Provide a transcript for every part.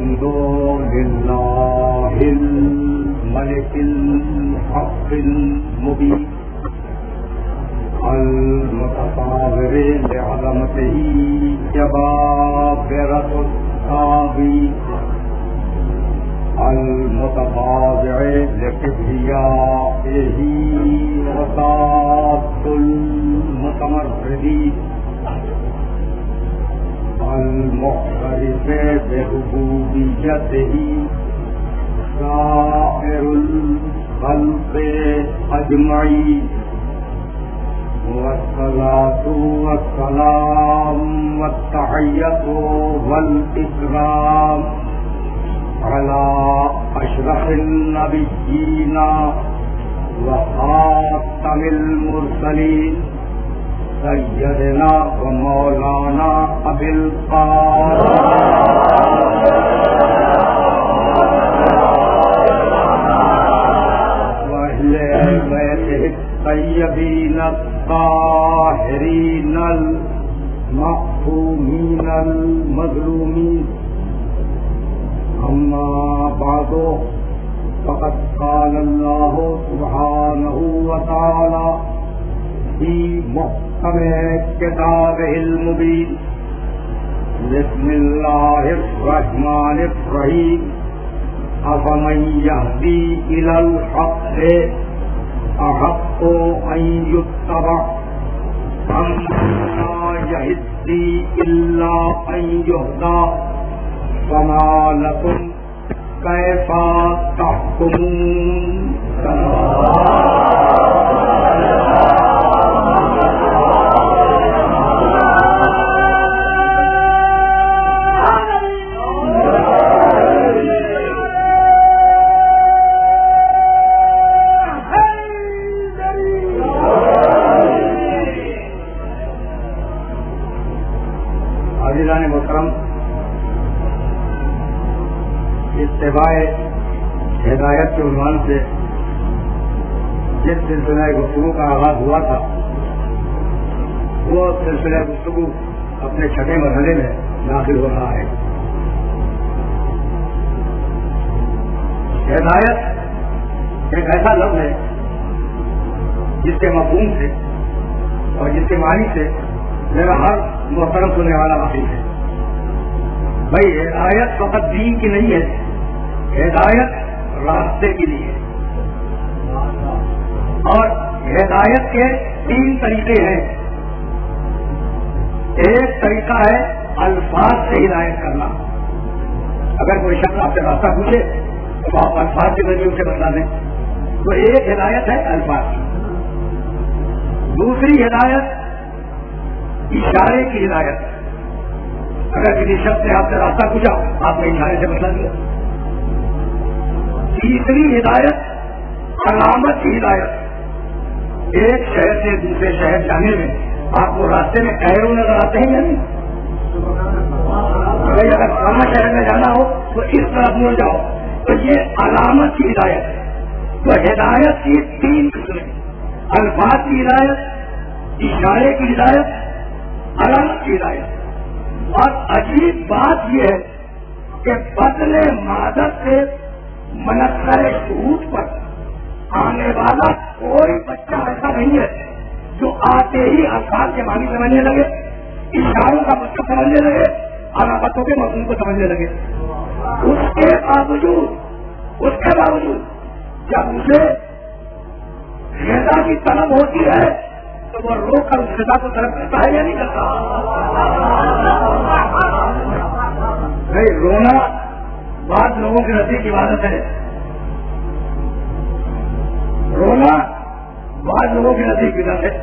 الحمد لله الملك الحق المبين المتصابر لعظمته جبابرة الساوي المتواضع لكبريائه وساط المتمردين المعترف بربوبيته سائر الخلق أجمعين والصلاة والسلام والتحية والإكرام على أشرف النبيين وخاتم المرسلين سيدنا ومولانا أبي القاسم وأهل بيته الطيبين الطاهرين المعصومين المظلومين. أما بعد فقد قال الله سبحانه وتعالى في محكم كتابه المبين بسم الله الرحمن الرحيم أفمن يهدي إلى الحق أحق أن يتبع أمن لا يهدي إلا أن يهدى فما لكم كيف تحكمون. عزیزان محترم، اتباع ہدایت کے عنوان سے جس سلسلہ گفتگو کا آغاز ہوا تھا وہ سلسلہ گفتگو اپنے چھٹے مرحلے میں داخل ہو رہا ہے. ہدایت ایک ایسا لفظ ہے جس کے مفہوم سے اور جس کے معنی سے میرا ہر محترم سننے والا واقف ہے. بھائی ہدایت فقط دین کی نہیں ہے، ہدایت راستے کے لیے. اور ہدایت کے 3 طریقے ہیں. ایک طریقہ ہے الفاظ سے ہدایت کرنا. اگر کوئی شخص آپ سے راستہ پوچھے تو آپ الفاظ کے ذریعے اسے بتا دیں، تو ایک ہدایت ہے الفاظ کی. دوسری ہدایت اشارے کی ہدایت. اگر کسی شخص نے آپ سے راستہ پوچھا آپ نے اشارے سے بتا دیا. تیسری ہدایت علامت کی ہدایت. ایک شہر سے دوسرے شہر جانے میں آپ کو راستے میں ایرو نظر آتے ہیں یا نہیں؟ اگر فلاں شہر میں جانا ہو تو اس طرف مڑ جاؤ، تو یہ علامت کی ہدایت. تو ہدایت کی 3 قسمیں: الفاظ کی ہدایت، اشارے کی ہدایت، علامت کی ہدایت. اور عجیب بات یہ ہے کہ بدلے مادت سے منصر شہود پر آنے والا کوئی بچہ ایسا نہیں ہے جو آتے ہی الفاظ کے معنی سمجھنے لگے، اشاروں کا مطلب سمجھنے لگے، علامتوں کے مفہوم کو سمجھنے لگے. اس کے باوجود جب اسے غذا کی طلب ہوتی ہے تو وہ روک کر اس غذا کو طلب کرتا ہے یا نہیں کرتا؟ بھائی رونا بعض لوگوں کے نزدیک عبادت ہے، رونا بعض لوگوں کے نزدیک بدعت ہے.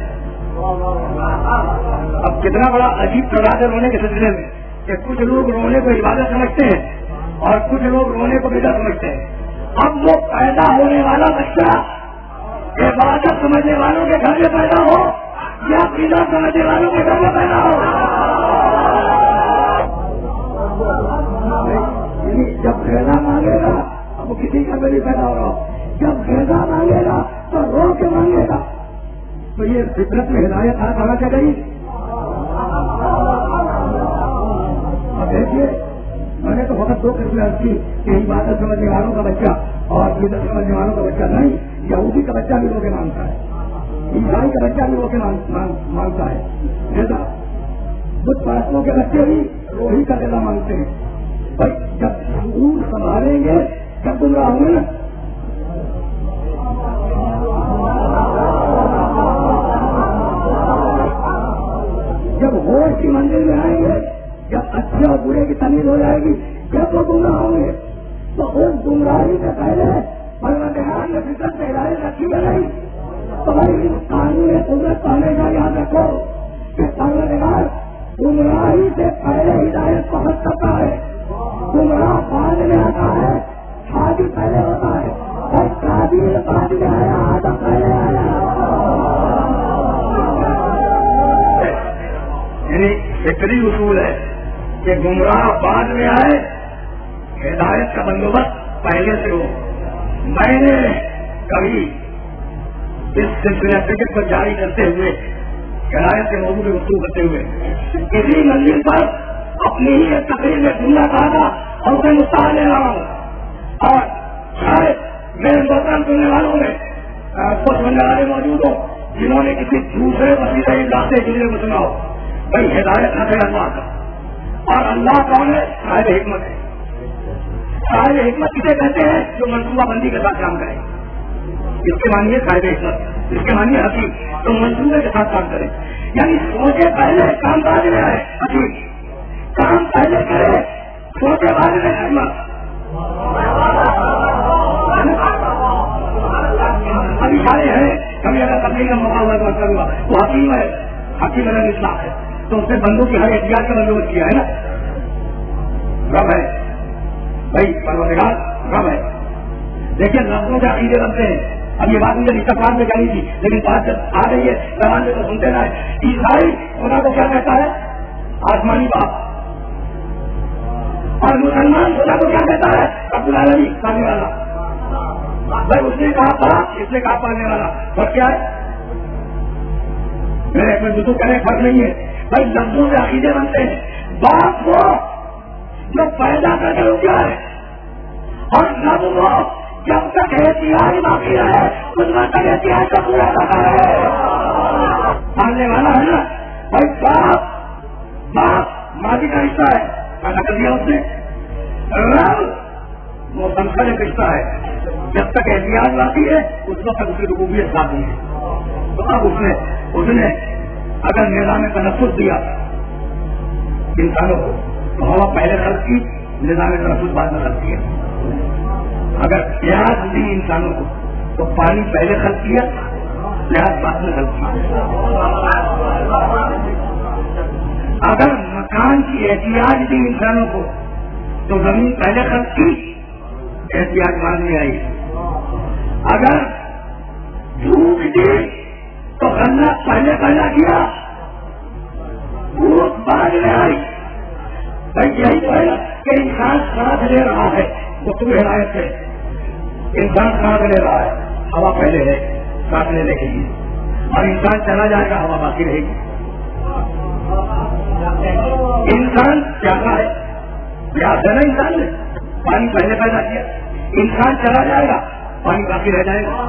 اب کتنا بڑا عجیب تعداد ہے رونے کے سلسلے میں کہ کچھ لوگ رونے کو عبادت سمجھتے ہیں اور کچھ لوگ رونے کو بدعت سمجھتے ہیں. اب وہ پیدا ہونے والا بچہ عبادت سمجھنے والوں کے گھر میں پیدا ہو یا بدعت سمجھنے والوں کے گھر میں پیدا ہو. جب غذا مانگے گا اب وہ کسی کا بھی پیدا ہو رہا ہو، جب غذا مانگے گا تو رو کے مانگے گا. تو یہ فطرت میں ہدایت کہاں سے گئی؟ اب دیکھیے میں نے تو وقت دو قسمیں کی کہ عبادت سمجھنے والوں کا بچہ اور بدعت سمجھنے والوں کا بچہ نہیں. یہودی کا بچہ بھی روکے مانگتا ہے, عیسائی کا بچہ بھی روکے مانگتا ہے, بت پرستوں کے بچے بھی روحی کا غذا مانگتے ہیں. بھائی جب شعور سنبھالیں گے جب گمراہ ہوں گے نا. جب ہوش کی منزل میں آئیں گے, جب اچھے اور برے کی تمیز ہو جائے گی, جب وہ گمراہ ہوں گے تو اس گمراہی سے پہلے پروردگار نے فطرت میں ہدایت رکھی ہے نہیں. تمہاری قانون قدرت پانے کا یاد رکھو کہ پروردگار گمراہی سے پہلے ہدایت پہنچ سکتا ہے. گمراہ بعد میں آتا ہے, شادی پہلے ہوتا ہے, اور شادی بعد میں آیا, آدم پہلے آیا. یعنی فطری اصول ہے کہ گمراہ بعد میں آئے, ہدایت کا بندوبست پہلے سے ہو. میں نے کبھی اس سلسلے فکر کو جاری کرتے ہوئے, ہدایت کے موضوع میں گفتگو کرتے ہوئے اسی منزل پر اپنی ہی ایک تقریر میں جملہ کہا تھا اور اسے مستعار لے رہا ہوں. اور شاید میرے محترم سننے والوں میں کچھ سننے والے موجود ہوں جنہوں نے کسی دوسرے وسیلے سے جملے کو سنا ہو. بھائی ہدایت ہے اللہ کا, اور اللہ کون ہے؟ صاحب حکمت ہے. صاحب حکمت کسے کہتے ہیں؟ جو منصوبہ بندی کے ساتھ کام کرے. اس کے معنی صاحب حکمت, اس کے معنی حکیم, تو منصوبے کے ساتھ کام کرے. یعنی سوچے پہلے کام بعد میں آئے. حکیم کام پہلے کرے, سوچے بعد میں حکمت. ابھی سارے ہیں, کبھی اگر تبلیغ کا موقع ہوا تو کروں گا, وہ حکیم ہے, حکیم الگ اسلام ہے, تو اس نے بندوں کی ہر احتیاط کا بندوبست کیا ہے نا. رب ہے بھائی, پروردگار رب ہے. دیکھیے لفظوں کے عقیدے بنتے ہیں. اب یہ بات مجھے استفاد میں جانی تھی, لیکن بات جب آ گئی ہے زبان میں تو سنتے نہ ہے. عیسائی خدا کو کیا کہتا ہے؟ آسمانی باپ. اور مسلمان خدا کو کیا کہتا ہے؟ رب العالمین, پانے والا. بھائی اس نے کہا باپ, اس نے کہا پانے والا. فرق کیا ہے؟ میرے میں جو کہنے فرق نہیں ہے. بھائی لفظوں سے عقیدے بنتے ہیں. باپ وہ جو پیدا کر کے کیا ہے, اور رب وہ جب تک احتیاط باقی رہے اس وقت تک احتیاط کا پورا کرتا ہے. ماننے والا ہے نا بھائی. باپ ماضی کا رشتہ ہے, پیدا کر دیا اس نے. رب وہ سنسد رشتہ ہے, جب تک احتیاط باقی ہے اس وقت اس کی ربوبیت باقی ہے. تو اب اس نے اگر نظام تنفس دیا انسانوں کو تو ہوا پہلے خرچ کی, نظام تنفس بعد میں خرچ کیا. اگر پیاز دی انسانوں کو تو پانی پہلے خرچ کیا, پیاز بعد میں خرچ کیا. اگر مکان کی احتیاط دی انسانوں کو تو زمین پہلے خرچ کی, احتیاط بعد میں آئی. اگر دھوپ دی تو غلہ پہلے پیدا کیا, دھوپ بعد میں آئی. بھائی یہی تو ہے کہ انسان سانس لے رہا ہے, وہ تم ہدایت ہے. انسان سانس لے رہا ہے, ہوا پہلے ہے سانس لینے کے لیے, اور انسان چلا جائے گا ہوا باقی رہے گی. انسان پیاسا ہے, پیاس ہے نا انسان نے, پانی پہلے پیدا کیا. انسان چلا جائے گا, پانی باقی رہ جائے گا.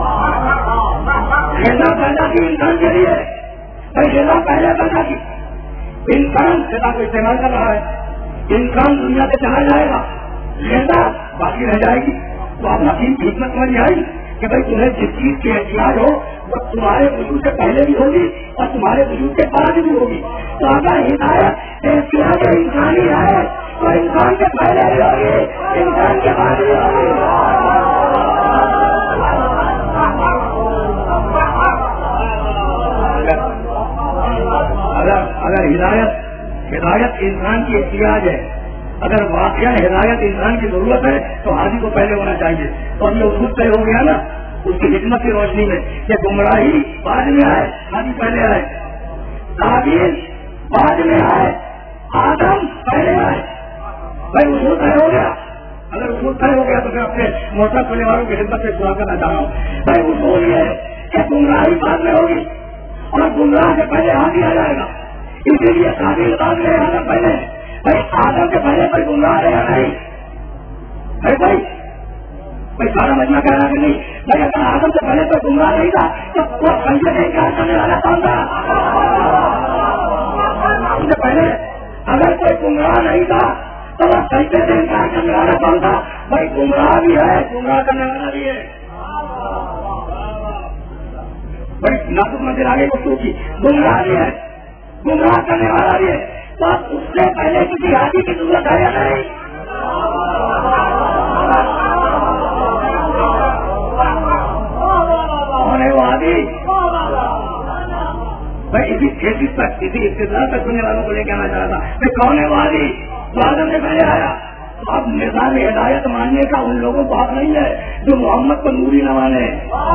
غذا پیدا کی انسان کے لیے, بھائی غذا پہلے پیدا کی. انسان غذا کو استعمال کر رہا ہے, انسان دنیا سے چلا جائے گا, غذا باقی رہ جائے گی. تو آپ حکیم کی حکمت سمجھ آئی کہ بھائی تمہیں جس چیز کی احتیاط ہو وہ تمہارے وجود سے پہلے بھی ہوگی اور تمہارے وجود کے بعد بھی ہوگی. تو اگر ہدایت احتیاط انسانی ہے تو انسان کے پہلے بھی ہوگی, انسان کے بعد بھی ہوگی. اگر ہدایت انسان کی احتیاط ہے, اگر واقعہ ہدایت انسان کی ضرورت ہے تو حاجی کو پہلے ہونا چاہیے. اور یہ اصول طے ہو گیا نا اس کی حکمت کی روشنی میں کہ گمراہی بعد میں آئے, حاجی پہلے آئے. تعبیر بعد میں آئے, آدم پہلے آئے. بھائی اصول طے ہو گیا. اگر اصول طے ہو گیا تو میں اپنے محترم سننے والوں کی خدمت سے دعا کرنا چاہ رہا ہوں. بھائی اصول یہ ہے کہ گمراہی بعد میں ہوگی اور گمراہ سے پہلے حاجی آ جائے گا. اسی لیے تعبیر بعد میں آدم پہلے. بھائی آدم کے پہلے کوئی گمراہ ہے یا نہیں؟ بھائی سارا مجمع کہہ رہا کہ نہیں بھائی اگر آدم سے پہلے تو گمراہ نہیں تھا تو وہ سمجھے سے انکار کرنے والا کون تھا؟ آدم سے پہلے اگر کوئی گمراہ نہیں تھا تو وہ سمجھے سے انکار کرنے والا کون تھا؟ بھائی گمراہ بھی ہے گمراہ کرنے والا بھی ہے. بڑی ناسک منزل آگے گفتگو کی گمراہ بھی ہے گمراہ کرنے والا بھی ہے. تو اس سے پہلے کسی ہاتھی کی ضرورت ہے یا نہیں؟ کون ہے وہ ہاتھی؟ میں اسی کھیتی تک اسی اقتدار تک سننے والوں کو لے کے آنا چاہ رہا تھا کہ کون ہے وہ ہاتھی جو آدم سے پہلے آیا. اب نظام ہدایت ماننے کا ان لوگوں کو حق نہیں ہے جو محمد کو نوری نہ مانے.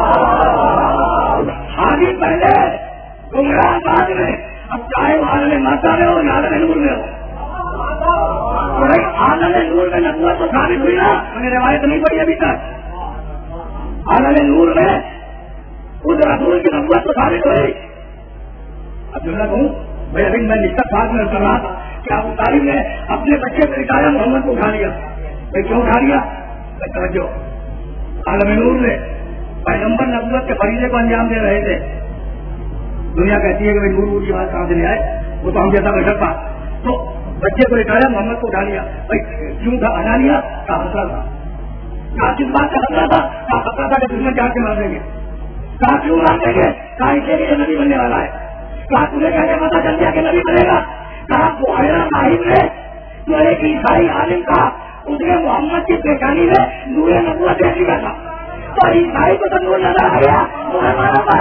ہاتھی پہلے گمراہ بعد میں. اب چاہے وہ عالم ماتا میں ہو یا عالم نور میں ہو. عالم نور میں نبوت تو ثابت ہوئی نا. میں نے روایت نہیں پڑھی ابھی تک. عالم نور میں اس رسول کی نبوت تو ثابت ہوئی. اب جو میں کہوں بھائی ابھی میں نشتہ ساتھ میں کر رہا تھا کہ ابو طالب نے اپنے بچے کو نکالا محمد کو اٹھا لیا. بھائی کیوں اٹھا لیا؟ توجہ عالم نور میں پیغمبر نبوت کے فریضے کو انجام دے رہے تھے. دنیا کہتی ہے کہ نور کی بات کہاں سے لے آئے وہ تو ہم جیسا بشر تھا. تو بچے کو اٹھایا محمد کو اٹھا لیا. بھائی کیوں تھا اٹھا لیا؟ کہا خطرہ تھا. کہا کس بات کا خطرہ تھا؟ کہا خطرہ تھا کہ دشمن جان کے مار دیں گے. کہا کیوں مار دیں گے؟ کہا اس لیے نبی بننے والا ہے. کہا تجھے کہنے پتا چل گیا کہ نبی بنے گا. کہا بحیرہ صاحب نے جو ایک عیسائی عالم تھا اس نے محمد کی پیشانی میں نور نبوت دیکھ لیا تھا. تو عیسائی کو تو نور نظر آ گیا مسلمانوں کو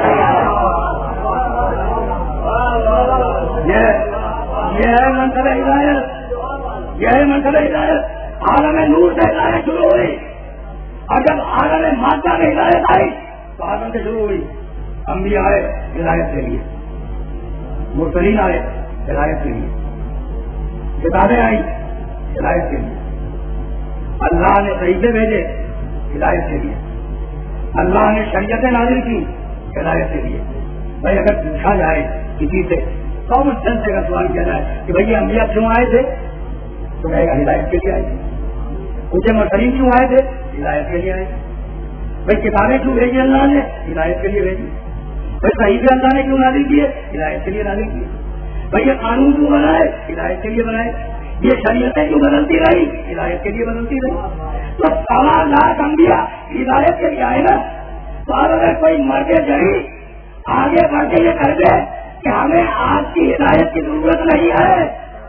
یہ ہے منصب ہدایت. یہ ہے منصب ہدایت. عالم نور سے ہدایت شروع ہوئی اور جب عالم مادہ میں ہدایت آئی تو آدم سے شروع ہوئی. انبیاء آئے ہدایت کے لیے مرسلین آئے ہدایت کے لیے کتابیں آئی ہدایت کے لیے. اللہ نے صحیفے بھیجے ہدایت کے لیے. اللہ نے شریعتیں نازل کی ہدایت کے لیے. بھائی اگر پوچھا جائے کسی سے کامن سینس سے اگر سوال کیا جائے کہ بھائی انبیاء کیوں آئے تھے تو کہے گا ہدایت کے لیے آئے. پوچھے مرسلین کیوں آئے تھے؟ ہدایت کے لیے آئے. بھائی کتابیں کیوں بھیجی اللہ نے؟ ہدایت کے لیے بھیجی. بھائی صحیفے اللہ نے کیوں نازل کیے؟ ہدایت کے لیے نازل کیے. بھائی یہ قانون کیوں بنائے؟ ہدایت کے لیے بنائے. یہ شریعتیں کیوں بدلتی رہی؟ ہدایت کے لیے بدلتی رہی. تو 1.25 لاکھ انبیاء ہدایت کے لیے آئے نا. تو اب اگر کوئی مرد جڑی آگے بڑھ کے یہ کر دے کہ ہمیں آپ کی ہدایت کی ضرورت نہیں ہے.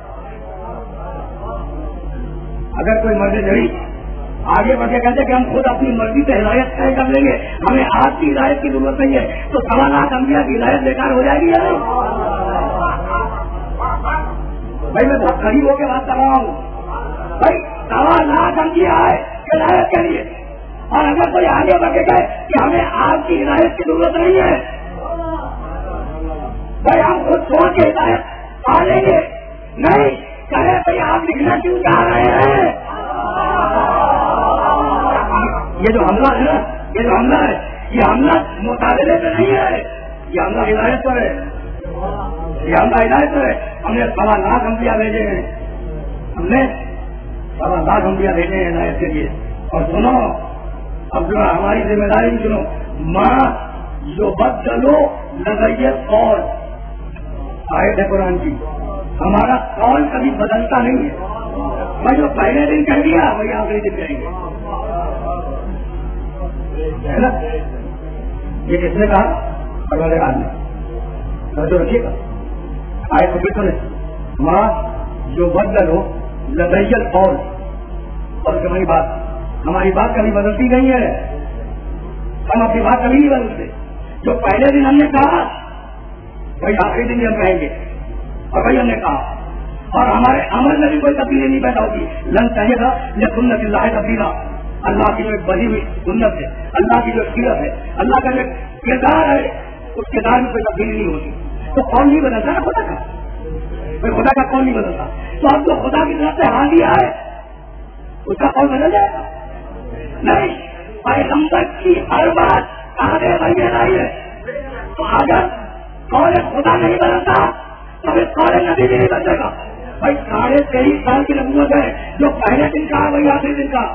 اگر کوئی مرد جڑی آگے بڑھ کے کہتے کہ ہم خود اپنی مرضی سے ہدایت طے کر لیں گے ہمیں آپ کی ہدایت کی ضرورت نہیں ہے تو 1.25 لاکھ انبیاء کی ہدایت بیکار ہو جائے گی یا نہیں؟ بھائی میں بہت قریب ہو کے بات کر رہا ہوں. بھائی 1.25 لاکھ انبیاء آئے ہدایت کے لیے اور اگر کوئی آگے بڑھ کے کہے کہ ہمیں آپ کی ہدایت کی ضرورت نہیں ہے بھائی ہم خود سوچ کے ہدایت پا لیں گے. نہیں کہے بھائی آپ لکھنا کیوں چاہ رہے ہیں؟ یہ جو حملہ ہے نا یہ حملہ مطالبے پہ نہیں ہے. یہ حملہ ہدایت پر ہے. یہ حملہ ہدایت پر ہے. ہم نے 1.25 لاکھ انبیاء بھیجے ہیں. ہم نے 1.25 لاکھ انبیاء بھیجے ہیں ہدایت کے لیے. اور سنو اب جو ہماری ذمہ داری بھی سنو. ماں جو بدلو نظریت قول آیت ہے قرآن کی. ہمارا قول کبھی بدلتا نہیں ہے. میں جو پہلے دن کہہ دیا وہی آخری دن کہیں گے. یہ کس نے کہا؟ پروردگار نے. جو رکھیے گا آیت کو بھی سنے. ماں جو بدلو نظریت قول اور ہماری بات کبھی بدلتی نہیں ہے. ہم اپنی بات کبھی نہیں بدلتے. جو پہلے دن ہم نے کہا وہی آخری دن ہم کہیں گے اور وہی ہم نے کہا. اور ہمارے عمل میں بھی کوئی تبدیلی نہیں پیدا ہوتی. لن چاہیے گا یہ سنت اللہ تبدیلا. اللہ کی جو ایک بڑی ہوئی سنت ہے, اللہ کی جو سیرت ہے, اللہ کا جو کردار ہے, اس کردار میں کوئی تبدیلی نہیں ہوتی. تو کون نہیں بدلتا نا خدا کا, کوئی خدا کا کون نہیں بدلتا. تو اب جو خدا کی طرف سے حاضر ہے اس کا کون بدل جائے گا؟ نہیں. پیغمبر کی ہر بات آگے بڑھ رہی ہے. تو اگر قول خدا نہیں بدلتا تو پھر قول نبی بھی نہیں بدلے گا. بھائی 23.5 سال کی نبوت ہے، جو پہلے دن کا وہی آخری دن کا.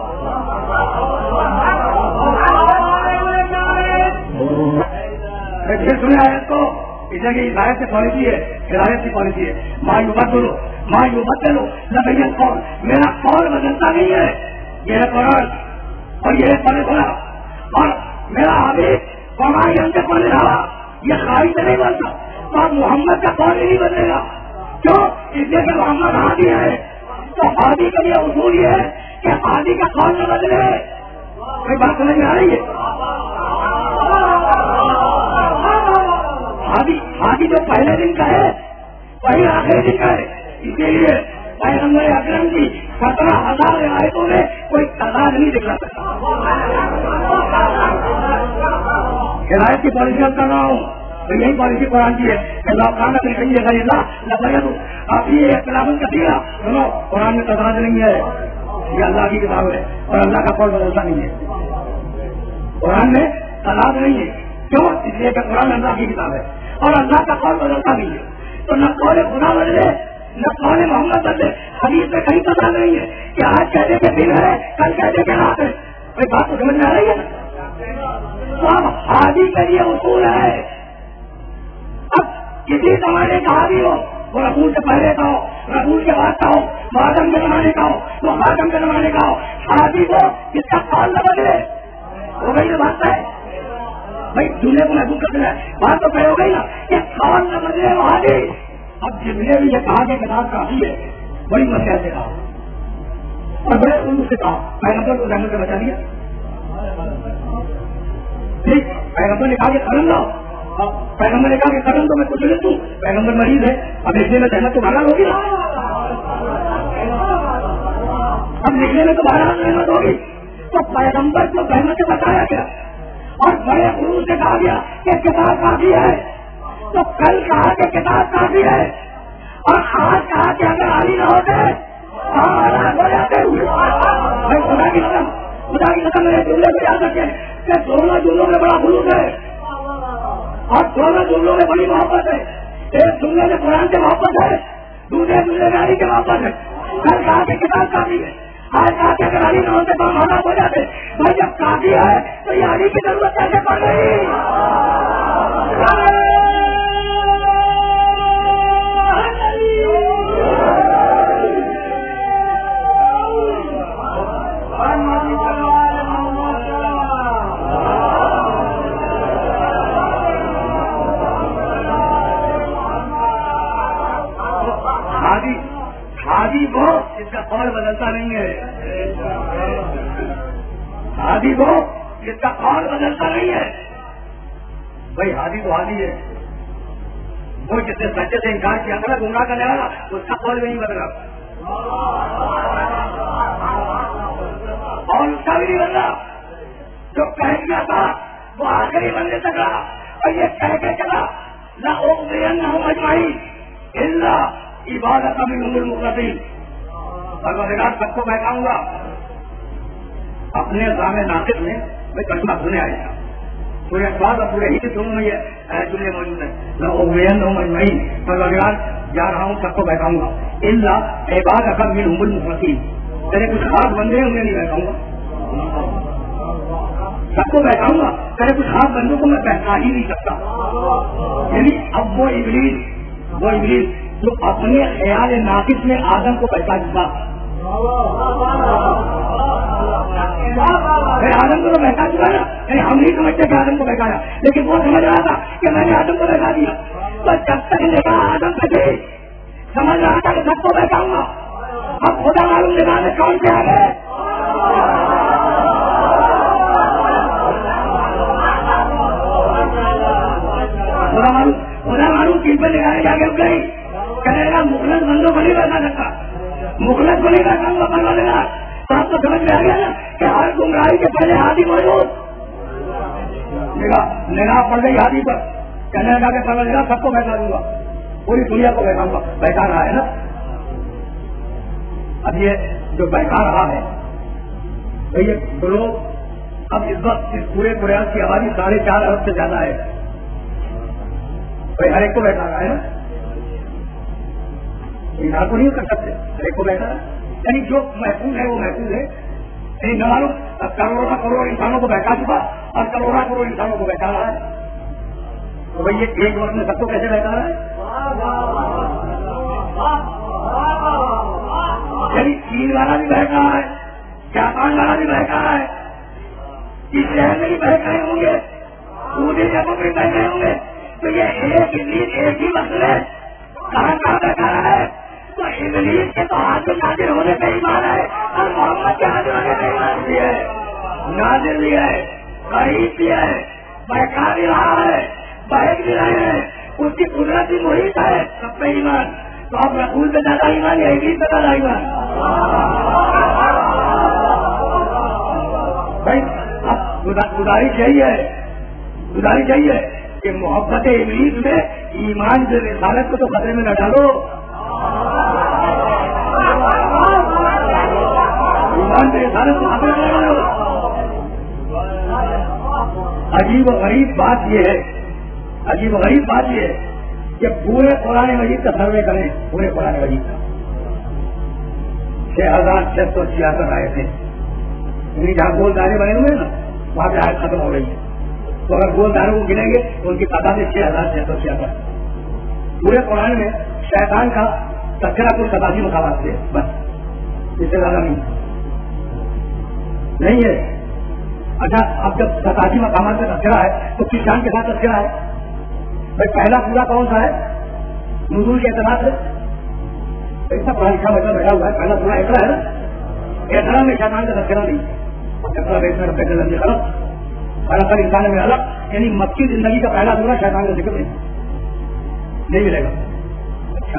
پھر سنے آیت کو اس جگہ ہدایت سے پالیسی ہے، ہدایت کی پالیسی ہے. مایو بدلو مایو بدلو لگن قول، میرا قول بدلتا نہیں ہے. یہ ہے قرآن اور یہ ہے پڑھے بولا، اور میرا حبیب قرآن اندر پڑھنے رہا، یہ خالی سے نہیں بنتا. تو اب محمد کا قول ہی نہیں بدلے گا. کیوں؟ اس لیے کہ محمد ہادی ہے. تو ہادی کا یہ اصول یہ ہے کہ ہادی کا قول نہ بدلے. کوئی بات سمجھ میں آ رہی ہے؟ ہادی جو پہلے دن کا ہے وہی آخری دن کا ہے. اسی لیے پیغمبر اکرم کی 17,000 روایتوں میں کوئی تعداد نہیں دکھا سکتا. ہدایت کی پالیسی اب کر رہا ہوں تو یہی پالیسی قرآن کی ہے کہ لاکھانہ میں کہیں غیر اللہ نہ آپ یہ اختلاف کا دیا سنو، قرآن میں تعداد نہیں ہے، یہ اللہ کی کتاب ہے اور اللہ کا قول بدلتا نہیں ہے. قرآن میں تعداد نہیں ہے. کیوں؟ اس لیے کہ قرآن اللہ کی کتاب ہے اور اللہ کا قول بدلتا نہیں ہے. تو نہ قول خدا بدلے نہ قول محمد بدلے. حدیث میں کہیں پتا نہیں ہے کہ آج کہتے کہ دن ہے کل کہتے کہ رات ہے. کوئی بات تو سمجھ میں آ رہی ہے؟ تو اب حادی کے لیے اصول ہے. اب کسی زمانے کا حادی ہو وہ رسول سے پہلے کا ہو، رسول کے بعد کا ہو، آدم کے زمانے کا ہو تو آدم کے زمانے کا ہو، حادی کو جس کا قول نہ بدلے وہ وہی تو بات ہے. بھائی دنیا کو محبوب کرتے ہیں بات تو کہے ہو گئی نا کہ قول نہ بدلے وہ حادی. اب جس نے بھی یہ کہا کہ کتاب کافی ہے بڑی مسئلہ سے کہا اور بڑے ان سے کہا پیغمبر کو جاننے سے بچا دیا. ٹھیک، پیغمبر نے کہا کہ قلم لاؤ، پیغمبر نے کہا کہ قلم تو میں کچھ لکھ دوں. پیغمبر مریض ہے، اب لکھنے میں زحمت تو بھاگا ہوگی نا، اب لکھنے میں تو بھاگا زحمت ہوگی. تو پیغمبر کو زحمت سے بتایا گیا اور بڑے غرور سے کہا گیا کہ کتاب کافی ہے. تو کل کہا کہ کتاب کافی ہے اور آج کہا کہ اگر علی نہ ہوتے ہو جاتے ہوئے. بھائی خدا کی قسم میرے جملے کو یاد رکھیں کہ دونوں جملوں میں بڑا خلوص ہے اور دونوں جملوں میں بڑی محبت ہے. ایک جملے میں قرآن سے محبت ہے، دوسرے جملے میں علی سے محبت ہے. کل کہا کہ کتاب کافی ہے، آج کہا کہ اگر علی نہ ہوتے تو ہم ہلاک ہو جاتے. بھائی جب کافی ہے تو یہ علی کی ضرورت کیسے پڑ گئی؟ حادی وہ جس کا قول بدلتا نہیں ہے. حادی وہ جس کا قول بدلتا نہیں ہے. بھائی حادی تو حادی ہے، وہ جس نے سچے سے انکار کیا تھا گمراہ کرنے والا اس کا قول بھی نہیں بدلا اور اس کا بھی نہیں بدلا. جو کہہ دیا تھا وہ آخری بندے تک رہا اور یہ کہہ کے چلا نہ اجمعین الا عبادت منهم المخلصین. پروردگار سب کو بہکاؤں گا. اپنے نظام ناقص میں میں کلمہ سنے آئے گا. پورے اخبار اور پورے ہندی دونوں میں یہ جملے موجود ہیں. لَأُغْوِيَنَّهُمْ أَجْمَعِينَ. پروردگار جا رہا ہوں سب کو بہکاؤں گا. الا عبادت منهم المخلصین. تیرے کچھ خاص بندے ہیں انہیں نہیں بہکاؤں گا. سب کو بہکاؤں گا، تیرے کچھ خاص بندوں کو میں بہکا ہی نہیں سکتا. یعنی اب وہ ابلیس جو اپنے خیال ناقص میں آدم کو بہکا دیتا. آدم کو تو بہکا چکا نا، ہم نہیں سمجھتے کہ آدم کو بہکایا، لیکن وہ سمجھ رہا تھا کہ میں نے آدم کو بہکا دیا. تو جب تک دیکھا آدم سے سمجھ رہا تھا کہ سب کو بہکاؤں گا. اب خدا معلوم نگاہ میں کون سے آ گئے؟ خدا معلوم کن پر نگاہیں جا کے اٹھ گئی. کہنے لگا مخلص بندوں کو نہیں بیٹھا سکتا، مخلص کو نہیں بیٹھا ہوں گا بنوا لگا. تو آپ کو سمجھ میں آ گیا نا کہ ہر گمراہی کے پہلے ہادی موجود. نگاہ پڑ گئی ہادی پر، کہنے لگا کہ پروردگار سب کو بیٹھا دوں گا، پوری دنیا کو بیٹھاؤں گا. بیٹھا رہا ہے نا. اب یہ جو بیٹھا رہا ہے تو یہ لوگ اب اس وقت اس پورے پریاس کی آبادی 4.5 ارب سے زیادہ ہے. بھائی ہر ایک کو بیٹھا رہا ہے نا. انسان کو نہیں کر سکتے. ایک کو بہتر ہے یعنی جو محفوظ ہے وہ محفوظ ہے. یعنی نہ معلوم کروڑوں کروڑ انسانوں کو بہکا چکا اور کروڑوں کروڑ انسانوں کو بہکا رہا ہے. تو بھائی یہ ایک وقت میں سب کو کیسے بہکا رہا ہے؟ یعنی چین والا بھی بہکا ہے, جاپان والا بھی بہکا ہے, اس شہر میں بھی بہکائے ہوں گے, پورے جگہوں پہ بہکائے ہوں گے. تو یہ ایک ہی مسئلہ ہے کہاں کہاں بہکا رہا ہے. تو ابلیس کے تو ہاتھ میں نازل ہونے کا ایمان ہے اور محمد کے حاضر ہونے کا ایمان بھی ہے. نازل بھی ہے, قریب بھی ہے, بہکا بھی رہا ہے, بہک بھی رہے ہیں, اس کی قدرت بھی محیط ہے. سب پہ ایمان. تو اب رسول سے زیادہ ایمان یا ابلیس سے زیادہ ایمان؟ بھائی اب گزارش یہی ہے کہ محبت ابلیس میں ایمان سے رسالت کو تو خطرے میں نہ ڈالو. ایمان سے رسالت کو خطرے میں نہ ڈالو. عجیب و غریب بات یہ ہے کہ پورے قرآن مجید کا سروے کریں. پورے قرآن مجید کا 6666 آئے تھے. جہاں گول دائرے بنے ہوئے نا وہاں پہ آیت ختم ہو رہی ہے. تو اگر گول دائروں کو گنیں گے تو ان کی تعداد 6666. پورے قرآن میں شیطان کا تذکرہ کل 87 مقامات تھے بس, اس سے زیادہ نہیں ہے. اچھا اب جب 87 مقامات کا تذکرہ ہے تو کس شان کے ساتھ تذکرہ ہے؟ بھائی پہلا پورا کون سا ہے؟ نزول کے اعتبار سے ایسا پڑھا لکھا بچہ بیٹھا ہوا ہے. پہلا پورا ایسا ہے نا, ایسا میں شیطان کا تذکرہ نہیں. خلق الانسان میں الگ, یعنی مکی زندگی کا پہلا پورا شیطان کا ذکر نہیں ملے گا. اچھا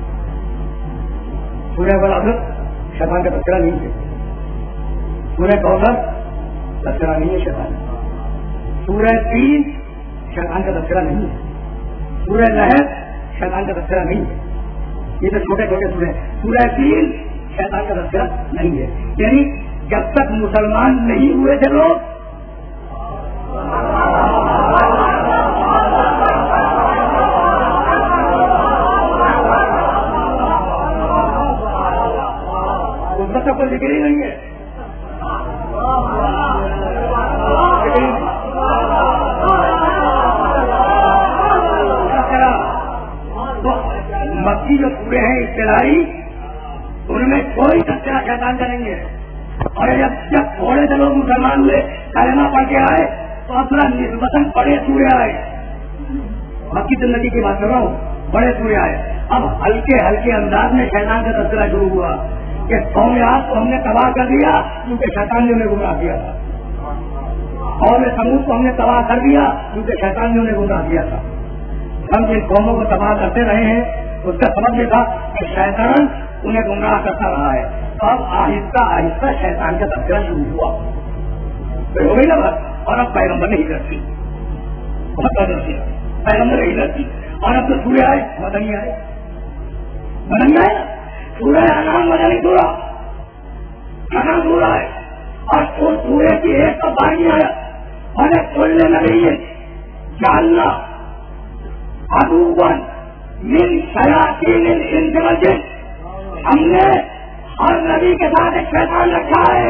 سورہ بلاغت شیطان کا تذکرہ نہیں ہے. سورہ کوثر تذکرہ نہیں ہے شیطان. سورہ تین شیطان کا تذکرہ نہیں ہے. سورہ لہر شیطان کا تذکرہ نہیں ہے. یہ تو چھوٹے چھوٹے سورے. سورہ تین شیطان کا تذکرہ نہیں ہے. یعنی جب تک مسلمان نہیں ہوئے تھے لوگ اس وقت کوئی ذکر ہی نہیں ہے. مکی جو پورے ہیں ابتدائی ان میں کوئی تذکرہ شیطان کا نہیں ہے. اور جب تھوڑے سے لوگ مسلمان ہوئے کلمہ پڑھ کے آئے تو اپنا نسبتاً بڑے سورے آئے. مکی زندگی کی بات کر رہا ہوں, بڑے سورے آئے. اب ہلکے ہلکے انداز میں شیطان کا تذکرہ شروع ہوا کہ قوم عاد کو ہم نے تباہ کر دیا کیونکہ شیطان نے انہیں گمراہ کیا تھا. قوم سمود کو ہم نے تباہ کر دیا کیونکہ شیطان نے انہیں گمراہ کیا تھا. ہم جن قوموں کو تباہ کرتے رہے ہیں اس کا سبب یہ تھا کہ شیطان انہیں گمراہ کرتا رہا ہے. اب آہستہ آہستہ شیطان کا تذکرہ شروع ہوا ہو گئی نا بات. اور اب پیغمبر نہیں کرتی, بہت بدلتی پیغمبر نہیں کرتی. اور اب تو سورے آئے مدنی آئے سورہ انعام مدنی سورہ ہے. اور سورے کی ایک تو بانی آیا اور کھولنے نہ رہی ہے جاننا عدوان من شیاطین الانس والجن. ہم نے ہر نبی کے ساتھ ایک شیطان رکھا ہے.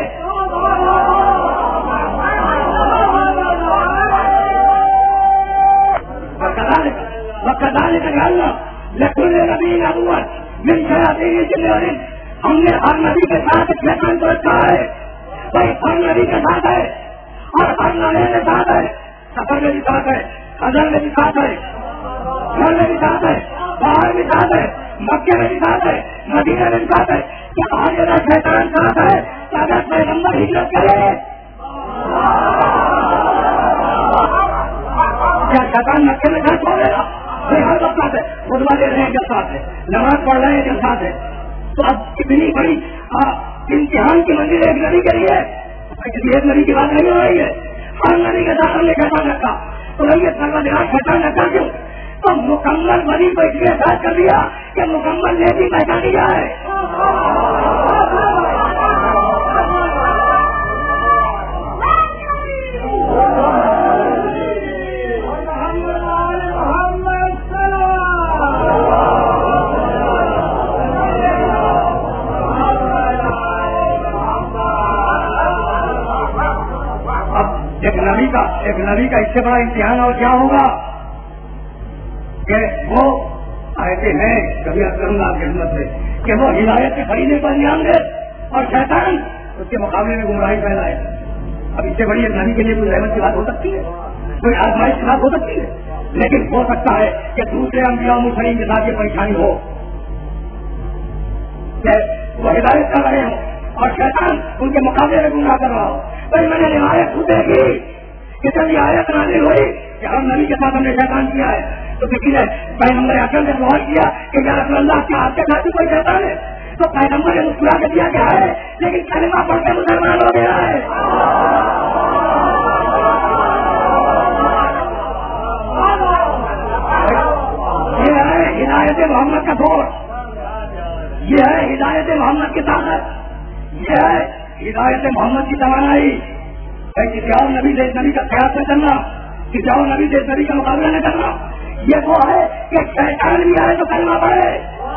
وکذالک جعلنا لکل نبی عدوا من شیاطین الجن والانس. ہم نے ہر نبی کے ساتھ ایک شیطان کو رکھا ہے. کوئی ہر نبی کے ساتھ ہے اور ہر نبی کے ساتھ ہے. سفر میں بھی ساتھ ہے, حضر میں بھی ساتھ ہے, گھر میں بھی ساتھ ہے, باہر بھی ساتھ ہے, مکے میں بھی ساتھ ہے, مدینہ میں بھی ساتھ ہے. کیا ہر جگہ شیطان ساتھ ہے کہ اگر پیغمبر ہجرت کرے کیا شیطان مکے میں گھر چھوڑے گا؟ ہر وقت ساتھ ہے, خطبہ دے رہے ہیں جب ساتھ ہے, نماز پڑھ رہے ہیں جب ساتھ ہے. تو اب کتنی بڑی امتحان کی منزل ایک نبی کے لیے, کسی ایک نبی کی بات نہیں ہو رہی ہے. ہر نبی کے ساتھ ہم نے شیطان رکھا. تو یہ سروا شیطان رکھا کیوں؟ تو مکمل بنی کو اس لیے ساتھ کر دیا کہ مکمل نے بھی پہچان دیا ہے. ایک نبی کا اس سے بڑا امتحان اور کیا ہوگا کہ وہ ایسے ہیں کبھی کروں گا خدمت سے کہ وہ ہدایت کے خریدنے پر انجام دے اور شیطان اس کے مقابلے میں گمراہی پھیلائے. اب اس سے بڑی ایک نبی کے لیے کوئی رحمت کی بات ہو سکتی ہے, کوئی آزمائش کی بات ہو سکتی ہے. لیکن ہو سکتا ہے کہ دوسرے انبیاء مرسلین کے ساتھ یہ پریشانی ہو کہ وہ ہدایت کر رہے ہوں اور شیطان ان کے مقابلے میں گمراہ کر رہا ہو. بھائی میں نے روایت پوچھے گی کہ جب یہ آیت نازل ہوئی کہ ہم نبی کے ساتھ ہم نے شیطان کیا ہے تو کسی نے پیغمبر اکرم نے سوال کیا کہ یا رسول اللہ کیا آپ کے ساتھ کوئی شیطان ہے؟ تو پیغمبر نے مسکرا کے دیا کیا ہے لیکن کلمہ پڑھ کے مسلمان ہو گیا ہے. یہ ہے ہدایت محمد کا دور, یہ ہے ہدایت محمد کی طاقت, یہ ہے ہدایت محمد کی توانائی. کسی اور نبی سے نبی کا خیال نہ کرنا, کسی اور نبی سے نبی کا مقابلہ نہ کرنا. یہ وہ ہے کہ شیطان بھی آئے تو کلمہ پڑھے.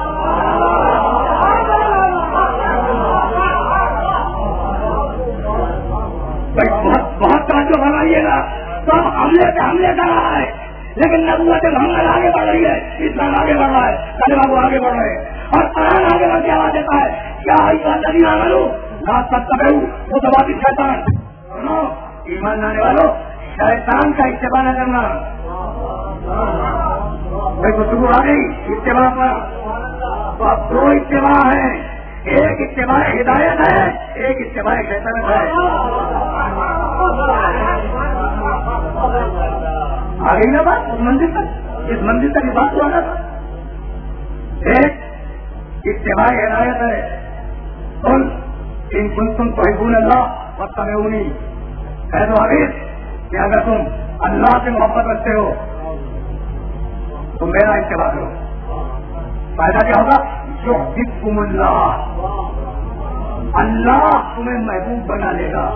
بہت توجہ فرمائیے گا. تو حملے سے حملے کر رہا ہے لیکن نبوت محمد آگے بڑھ رہی ہے, اسلام آگے بڑھ رہا ہے, کلمہ کو آگے بڑھ رہے ہیں اور قرآن آگے بڑھ کے آواز دیتا ہے کیا الذین آمنوا لا تتبعوا خطوات الشیطان. ایمان لانے والوں شیطان کا اتباع نہ کرنا. بھائی گفتگو آ گئی اتباع پر, تو اب دو اتباع ہیں, ایک اتباع ہدایت ہے, ایک اتباع شیطان ہے. آ گئی نا بات اس منزل تک یہ بات ہوا نا. ایک اتباع ہدایت ہے, قل ان کنتم تحبون اللہ فاتبعونی. کہہ دو حبیب کہ اگر تم اللہ سے محبت رکھتے ہو تو میرا اتباع کرو. فائدہ کیا ہوگا؟ یحببکم اللہ, اللہ تمہیں محبوب بنا لے گا.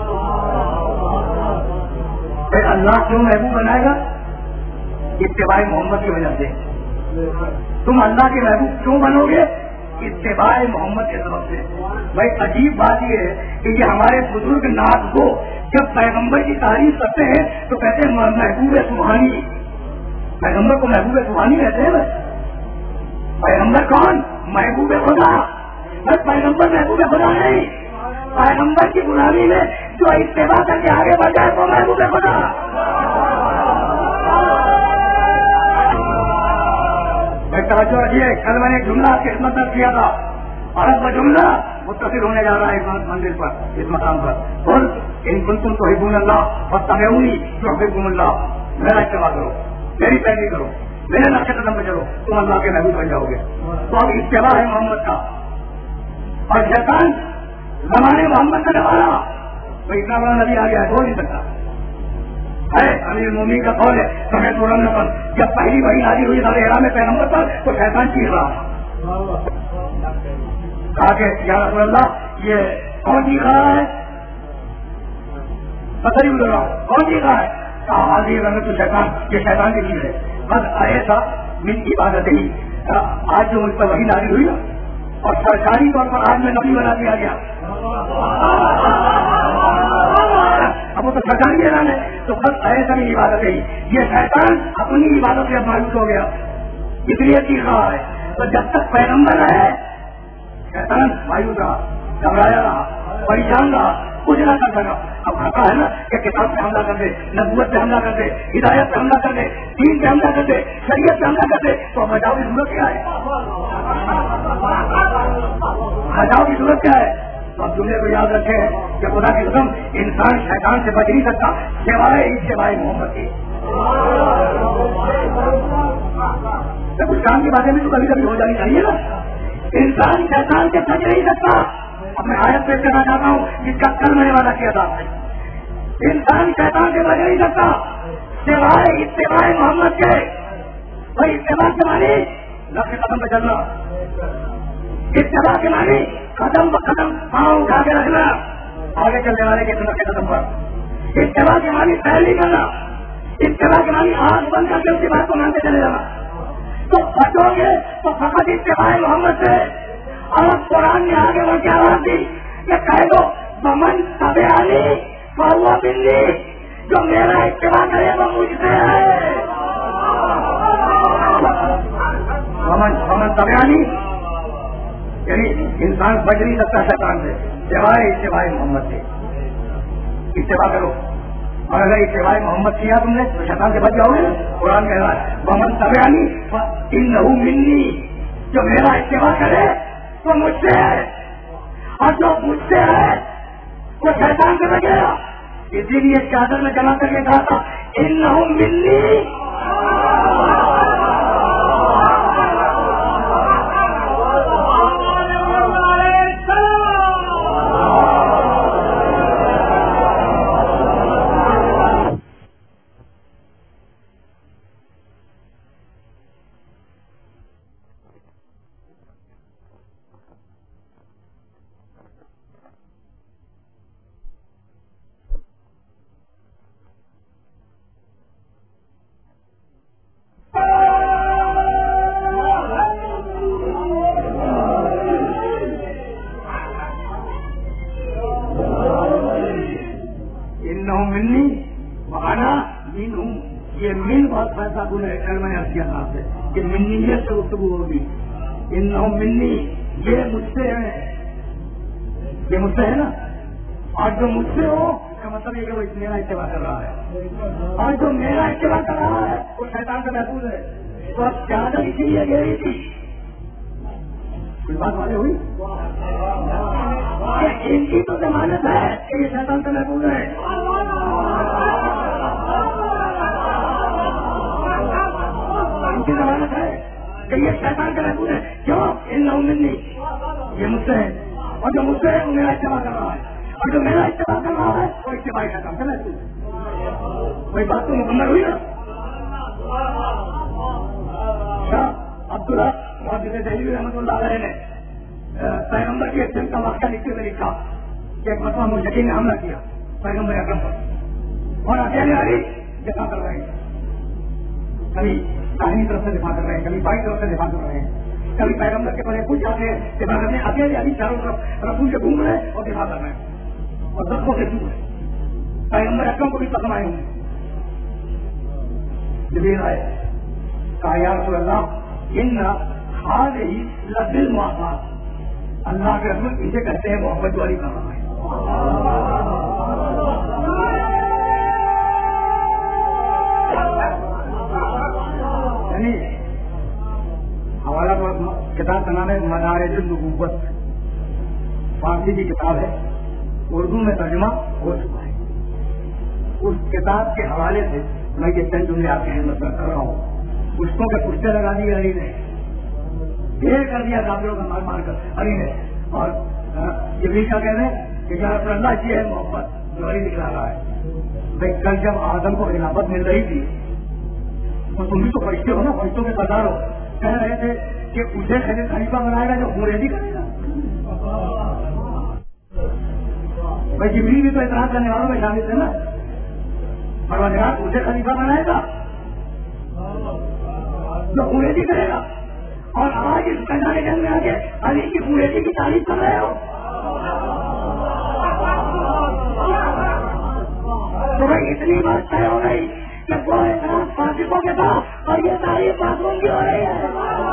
پھر اللہ کیوں محبوب بنائے گا؟ اتباع محمد کی وجہ سے. تم اللہ کے محبوب کیوں بنو گے؟ اتباع محمد کے سبب سے. بھائی عجیب بات یہ ہے کہ یہ ہمارے بزرگ ناز کو جب پیغمبر کی تعریف کرتے ہیں تو کہتے ہیں محبوب سبحانی. پیغمبر کو محبوب سبحانی کہتے ہیں. پیغمبر کون؟ محبوب خدا. بس پیغمبر محبوب خدا نہیں, پیغمبر کی غلامی میں جو اتباع کر کے آگے بڑھ جائے وہ محبوب خدا. توجہ رکھیے, کل میں نے ایک جملہ کی خدمت میں کیا تھا, عرب کا جملہ متصل ہونے جا رہا ہے اس منزل پر, اس مقام پر. اور ان کنتم تحبون اللہ فاتبعونی یحببکم اللہ. میرا اتباع کرو, میری پیروی کرو, میرے نقش قدم پہ چلو, تم اللہ کے محبوب بن جاؤ گے. تو اب اتباع ہے محمد کا. اور شیطان زمانے محمد کا زمانہ, تو اتنا بڑا نبی آ گیا ہے, ہو نہیں سکتا ہے. امیر مومنین کا قول ہے سمیت مولانا پر جب پہلی وحی نازل ہوئی سارے احرام پیغمبر پر تو شیطان چیخ رہا, کہا کہ یا رسول اللہ یہ کون چیخ رہا ہے؟ پتہ نہیں بول رہا ہوں کون چیخ رہا ہے؟ کہا حاضر رنگ تو شیطان, یہ شیطان کی چیز ہے. بس ایسا من کی عبادت ہی آج جو مجھ پر وحی نازل ہوئی نا اور سرکاری طور پر آج میں نبی بنا دیا گیا, اب وہ تو سرکاری اعلان ہے, تو بس ایسا نہیں عبادت ہے. یہ شیطان اپنی عبادت سے مایوس ہو گیا, اس لیے چیخ رہا ہے. تو جب تک پیغمبر ہے شیطان مایوس رہا, گھبرایا رہا, پریشان رہا, کچھ نہ کر سکا. اب آتا ہے نا کہ کتاب پہ حملہ کر دے, نبوت پہ حملہ کر دے, ہدایت پہ حملہ کر دے, دین پہ حملہ کر دے, شریعت پہ حملہ کر دے, تو بچاؤ کی ضرورت کیا ہے؟ بچاؤ کی ضرورت کیا ہے؟ اب جملے کو یاد رکھیں کہ خدا کی قسم انسان شیطان سے بچ نہیں سکتا سوائے اتباع محمد کی. کچھ کام کی باتیں بھی تو کبھی کبھی ہو جانی چاہیے نا. انسان شیطان سے بچ نہیں سکتا. اب میں آیت پیش کرنا چاہتا ہوں جس کا کل میں نے وعدہ کیا تھا. انسان شیطان سے بچ نہیں سکتا سوائے اتباع محمد کے. بھائی اتباع کے معنی لفظ قدم پہ چلنا, اتباع کے معنی قدم ب قدم پاؤں اٹھا کے رکھنا آگے چلنے والے کے نقش قدم پر. اتباع کے معنی پہلی کرنا, اتباع کے معنی آنکھ بند کر کے اس کی بات کو مانتے چلے جانا. تو بچو گے تو فقط اتباع محمد سے. اور قرآن نے آگے بڑھ کے آواز دی کہ کہہ دو ممن تبعانی فہو منی, جو میرا اتباع کرے وہ مجھ سے ہے. محمد طبیعی یعنی انسان بچ نہیں سکتا شیطان سے سوائے اتباع محمد سے. اتباع کرو اور اگر اتباع محمد کیا تم نے تو شیطان سے بچ جاؤ گے. قرآن کہہ رہا ہے محمد طبیعی انہ منی, جو میرا اتباع کرے تو مجھ سے ہے اور جو مجھ سے ہے وہ شیطان سے بچے گا. اسی لیے چادر میں جما کر کے کہا تھا انہ منی. ہوگی انہوں منی, یہ مجھ سے ہے, یہ مجھ سے ہے نا. اور جو مجھ سے ہو اس کا مطلب یہ کہ وہ میرا اتباع کر رہا ہے, اور جو میرا اتباع کر رہا ہے وہ شیطان کا محفوظ ہے. تو اب چادر اسی لیے گہری تھی. کوئی بات والے ہوئی کہ ان کی تو ضمانت ہے کہ یہ شیطان کا محفوظ ہے. ان کی ضمانت ہے کہ یہ شیطان کا محفوظ ہے. کیوں؟ ان منی, یہ مجھ سے ہے, اور جو مجھ سے ہے وہ میرا اتباع کر رہا ہے, اور جو میرا اتباع کر رہا ہے وہ اتباع شیطان کا محفوظ ہے. کوئی بات تو مکمل ہوئی نا. عبداللہ محدث دہلوی رحمۃ اللہ علیہ نے پیغمبر کے دن کا واقعہ لکھتے ہوئے لکھا کہ ایک مرتبہ مشرکین نے حملہ کیا پیغمبر اکرم پر, اور اکیلے علی دفاع کر رہے ہیں. کبھی داہنی طرف سے دفاع کر رہے ہیں, کبھی بائیں طرف سے دفاع کر رہے ہیں, کبھی پیغمبر کے پہلے کچھ جاتے ہیں دفاع کرنے, اکیلے علی چاروں طرف رسول سے گھوم رہے ہیں اور دفاع کر رہے ہیں, اور زخموں سے دور ہے. پیغمبر اکرم کو بھی پسند آئے ہوں. جبریل آئے, کہا یا رسول اللہ ان هذه لبالمعاصات, اللہ کے رسول اسے کہتے ہیں محبت والی کر رہا ہے. یعنی ہمارا کتاب کا نام ہے مدارج النبوت, فارسی کی کتاب ہے, اردو میں ترجمہ ہو چکا ہے. اس کتاب کے حوالے سے میں یہ چند جملے آپ کی خدمت کر رہا ہوں. پشتوں کے پشتے لگا دیے علی نے, ڈھیر کر دیا کافروں کا مار مار کر علی نے, اور جبریل کا کہہ رہے ہیں کہ یا رسول اللہ یہ ہے محبت جو علی دکھلا رہا ہے. بھائی کل جب آدم کو خلافت مل رہی تھی تو تم بھی تو فرشتے ہو نا, فرشتوں کے سردار ہو, کہہ رہے تھے کہ اسے خلیفہ بنائے گا جو خون کرے گا. بھائی جبریل بھی تو اعتراض کرنے والوں میں شامل تھے نا, پروردگار اسے خلیفہ بنائے گا جو خوریزی کرے گا, اور آج اس میدان جنگ میں آ کے علی کی خوریزی کی تعریف کر رہے ہو. تو بھائی اتنی بات طے ہو گئی کہ وہ اعتراض فاسقوں کے تھا اور یہ تعریف معصوم کی ہو رہی ہے.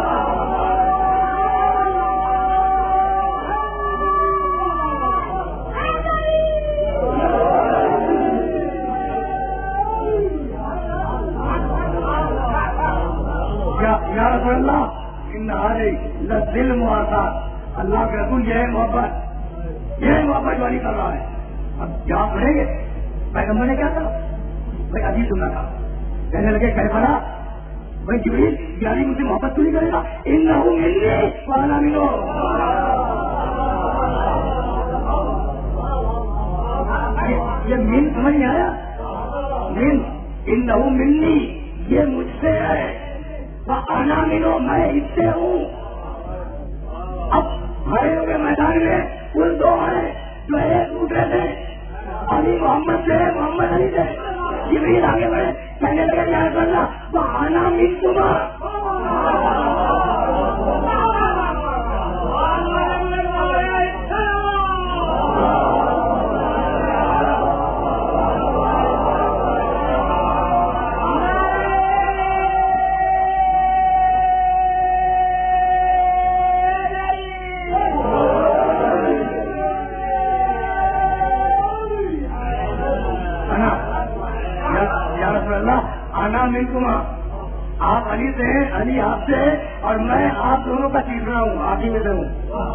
یا رسول اللہ ان دل مواصلات, اللہ کے رسول یہ ہے محبت, یہ محبت والی کر رہا ہے. اب کیا پڑھیں گے پیغمبر نے کیا کہا, بھائی ابھی سننا تھا, کہنے لگے کہہ پڑا بھائی جبریل یعنی مجھے محبت تو نہیں کرے گا, انہو منی وانا منہو. یہ من سمجھ نہیں آیا, من انہو منی یہ مجھ سے ہے, آنا ملو میں اس سے ہوں. اب بھائیوں کے میدان میں کل دو ہیں جو ایک دوسرے سے علی محمد سے محمد علی سے. جبریل آگے بڑھے کہنے لگے یا رسول اللہ وہ آنا مل تمہارا. منکما، آپ علی سے ہیں، علی آپ سے ہے، اور میں آپ دونوں کا تیسرا ہوں، آپ ہی میں سے ہوں،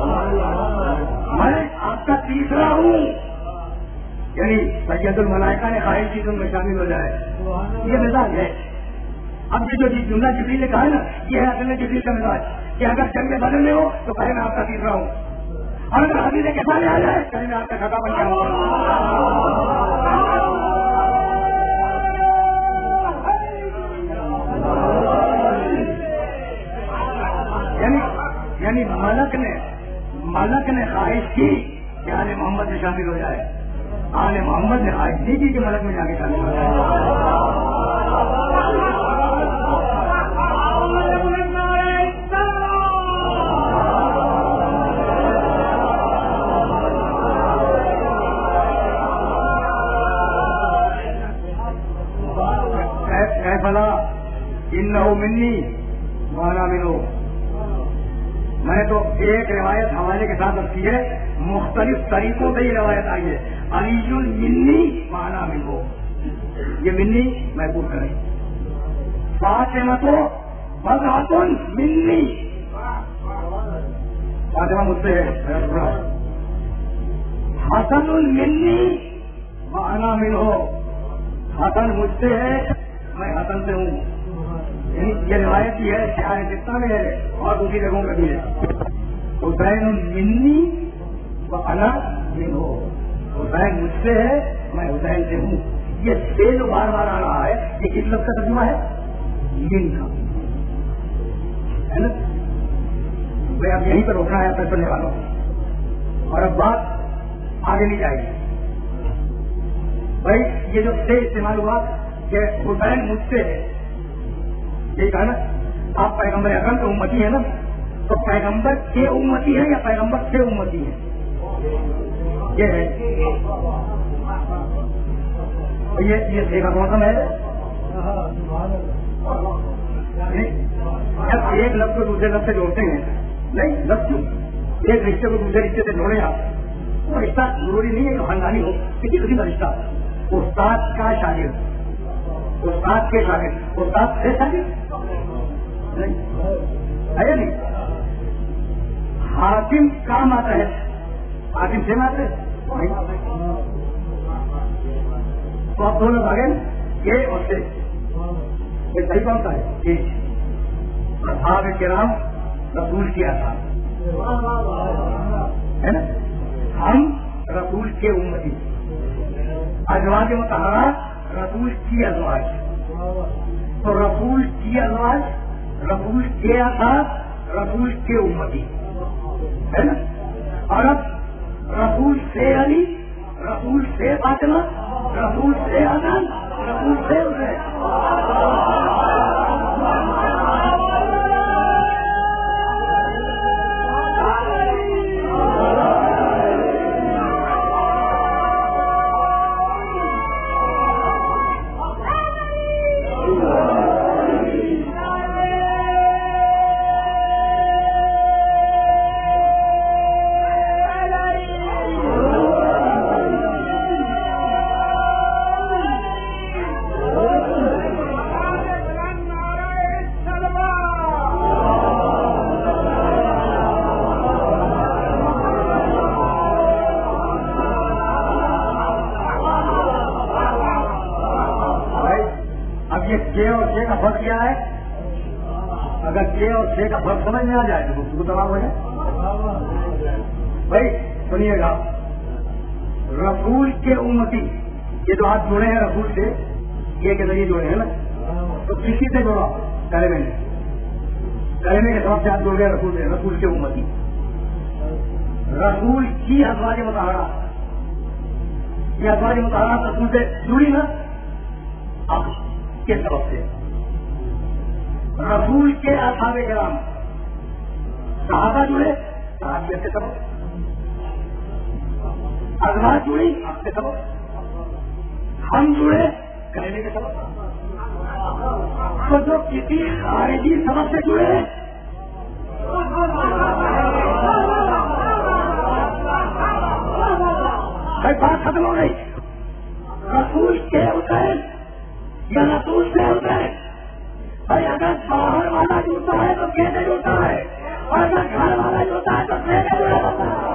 میں آپ کا تیسرا ہوں. یعنی سید الملائکہ نے خواہش کی تم میں شامل ہو جائے، یہ مزاج ہے. اب یہ جو جملہ جبریل نے کہا ہے نا، یہ ہے اصل میں جبریل کا مزاج کہ اگر جنگ میں بدل میں ہو تو کہے میں آپ کا تیسرا ہوں، اور اگر حدیث کے سامنے آ جائے کہیں میں آپ کا چھٹا بن جاؤں. یعنی ملک نے خواہش کی کہ آل محمد میں شامل ہو جائے، آل محمد نے خواہش نہیں کی کہ ملک میں جا کے شامل ہو جائے. فلا انہو منی وانا منہو. میں نے تو ایک روایت حوالے کے ساتھ رکھی ہے، مختلف طریقوں سے یہ روایت آئی ہے. علی منی وانا منہو، یہ منی محفوظ کریں. فاطمہ تو بضعۃ منی، فاطمہ مجھ سے ہے. حسن منی وانا منہو، حسن مجھ سے ہے، میں حسن سے ہوں. یہ روایت کی ہے، شاعر جتنا میں ہے اور دوسری جگہوں کا بھی ہے. حسین منی وانا منہو، حسین مجھ سے ہے، میں حسین سے ہوں. یہ سے جو بار بار آ رہا ہے یہ کس لفظ کا ترجمہ ہے؟ من کا ہے نا. بھائی اب یہیں پر روکنا ہے اپنے سننے والوں کو، اور اب بات آگے نہیں جائے گی. بھائی یہ جو سے استعمال ہوا کہ حسین مجھ سے ہے، یہ کہا نا آپ پیغمبر اکرم کے امتی ہیں نا، تو پیغمبر کے امتی ہیں یا پیغمبر سے امتی ہیں؟ یہ ہے یہ دیکھا موسم ہے. جب ایک لفظ کو دوسرے لفظ سے جوڑتے ہیں، نہیں لفظ ایک رشتے کو دوسرے رشتے سے جوڑے آپ، وہ رشتہ ضروری نہیں ہے کہ خاندانی ہو، کسی قسم کا رشتہ. استاد کا شاگرد، استاد کے شاگرد، استاد سے شاگرد ہے نہیں. حاکم کا ماتحت، حاکم سے ماتحت. تو آپ دونوں بھاگے یہ اور سے، یہ صحیح کون سا ہے؟ اصحاب کرام رسول کی اصحاب ہے نا، ہم رسول کے امتی. ازواج مطہرات رسول کی ازواج، تو رسول کی ازواج، رسول کے اصحاب، رسول کے امتی ہے نا. اور اب رسول سے علی، رسول سے فاطمہ، رسول سے حسن، رسول سے حسین. سے کا فرق سمجھ میں آ جائے تو گفتگو تمام ہو جائے. بھائی سنیے گا، رسول کے امتی، یہ جو ہاتھ جوڑے ہیں رسول سے، یہ کے ذریعے جوڑے ہیں نا، تو کسی سے جوڑا کلمے میں، کلمے کے سبب سے ہاتھ جوڑ گئے رسول سے، رسول کے امتی. رسول کی ازواج مطہرات، یہ ازواج مطہرات رسول سے جڑی نا اب کے سبب سے. رسول کے اصحاب کرام صحابہ جڑے صحابیت کے سبب، ازواج جڑی آپ کے سبب، ہم جڑے کہنے کے سبب. تو جو کسی خارجی سبب سے جڑے بات ختم ہو گئی. رسول کے حسین یا رسول سے حسین والا جوتا ہے تو کیسے جوتا ہے، اور اگر گھر والا جوتا ہے تو کیسے جڑا ہوتا ہے.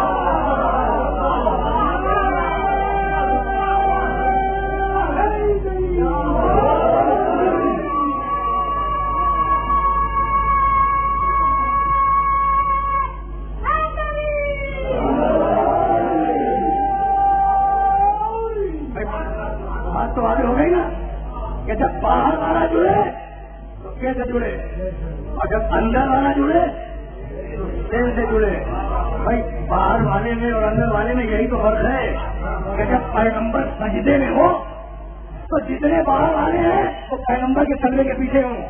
تو آگے ہو گئی نا کہ جب باہر والا جڑے تو کیسے جڑے، اور جب اندر والا جڑے تو دل سے جڑے. بھائی باہر والے میں اور اندر والے میں یہی تو فرق ہے کہ جب پیغمبر سجدے میں ہو تو جتنے باہر والے ہیں وہ پیغمبر کے تلوے کے پیچھے ہوں.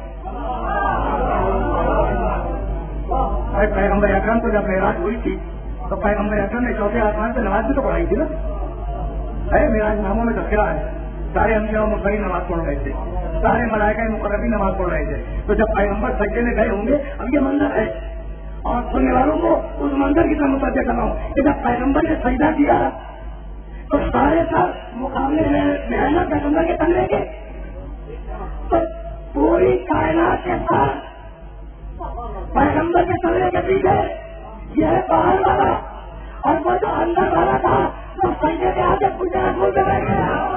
بھائی پیغمبر اکرم کو جب معراج ہوئی تھی تو پیغمبر اکرم نے چوتھے آسمان سے نماز بھی تو پڑھائی تھی نا. معراج ناموں میں تذکرہ ہے، سارے انبیاء و مرسلین نماز پڑھ رہے تھے، سارے ملائکہ مقربین نماز پڑھ رہے تھے. تو جب پیغمبر سجدے میں گئے ہوں گے، اب یہ منظر ہے اور سننے والوں کو اس منظر کی طرح متوجہ کر رہا ہوں کہ جب پیغمبر نے سجدہ کیا تو سارے سال مقابلے میں محنت پیغمبر کے تلوے کے، تو پوری کائنات کے ساتھ پیغمبر کے تلوے کے پیچھے یہ ہے باہر والا، اور وہ جو اندر والا تھا تو سجدے کے آگے پوچھنا بھولتے رہ گیا.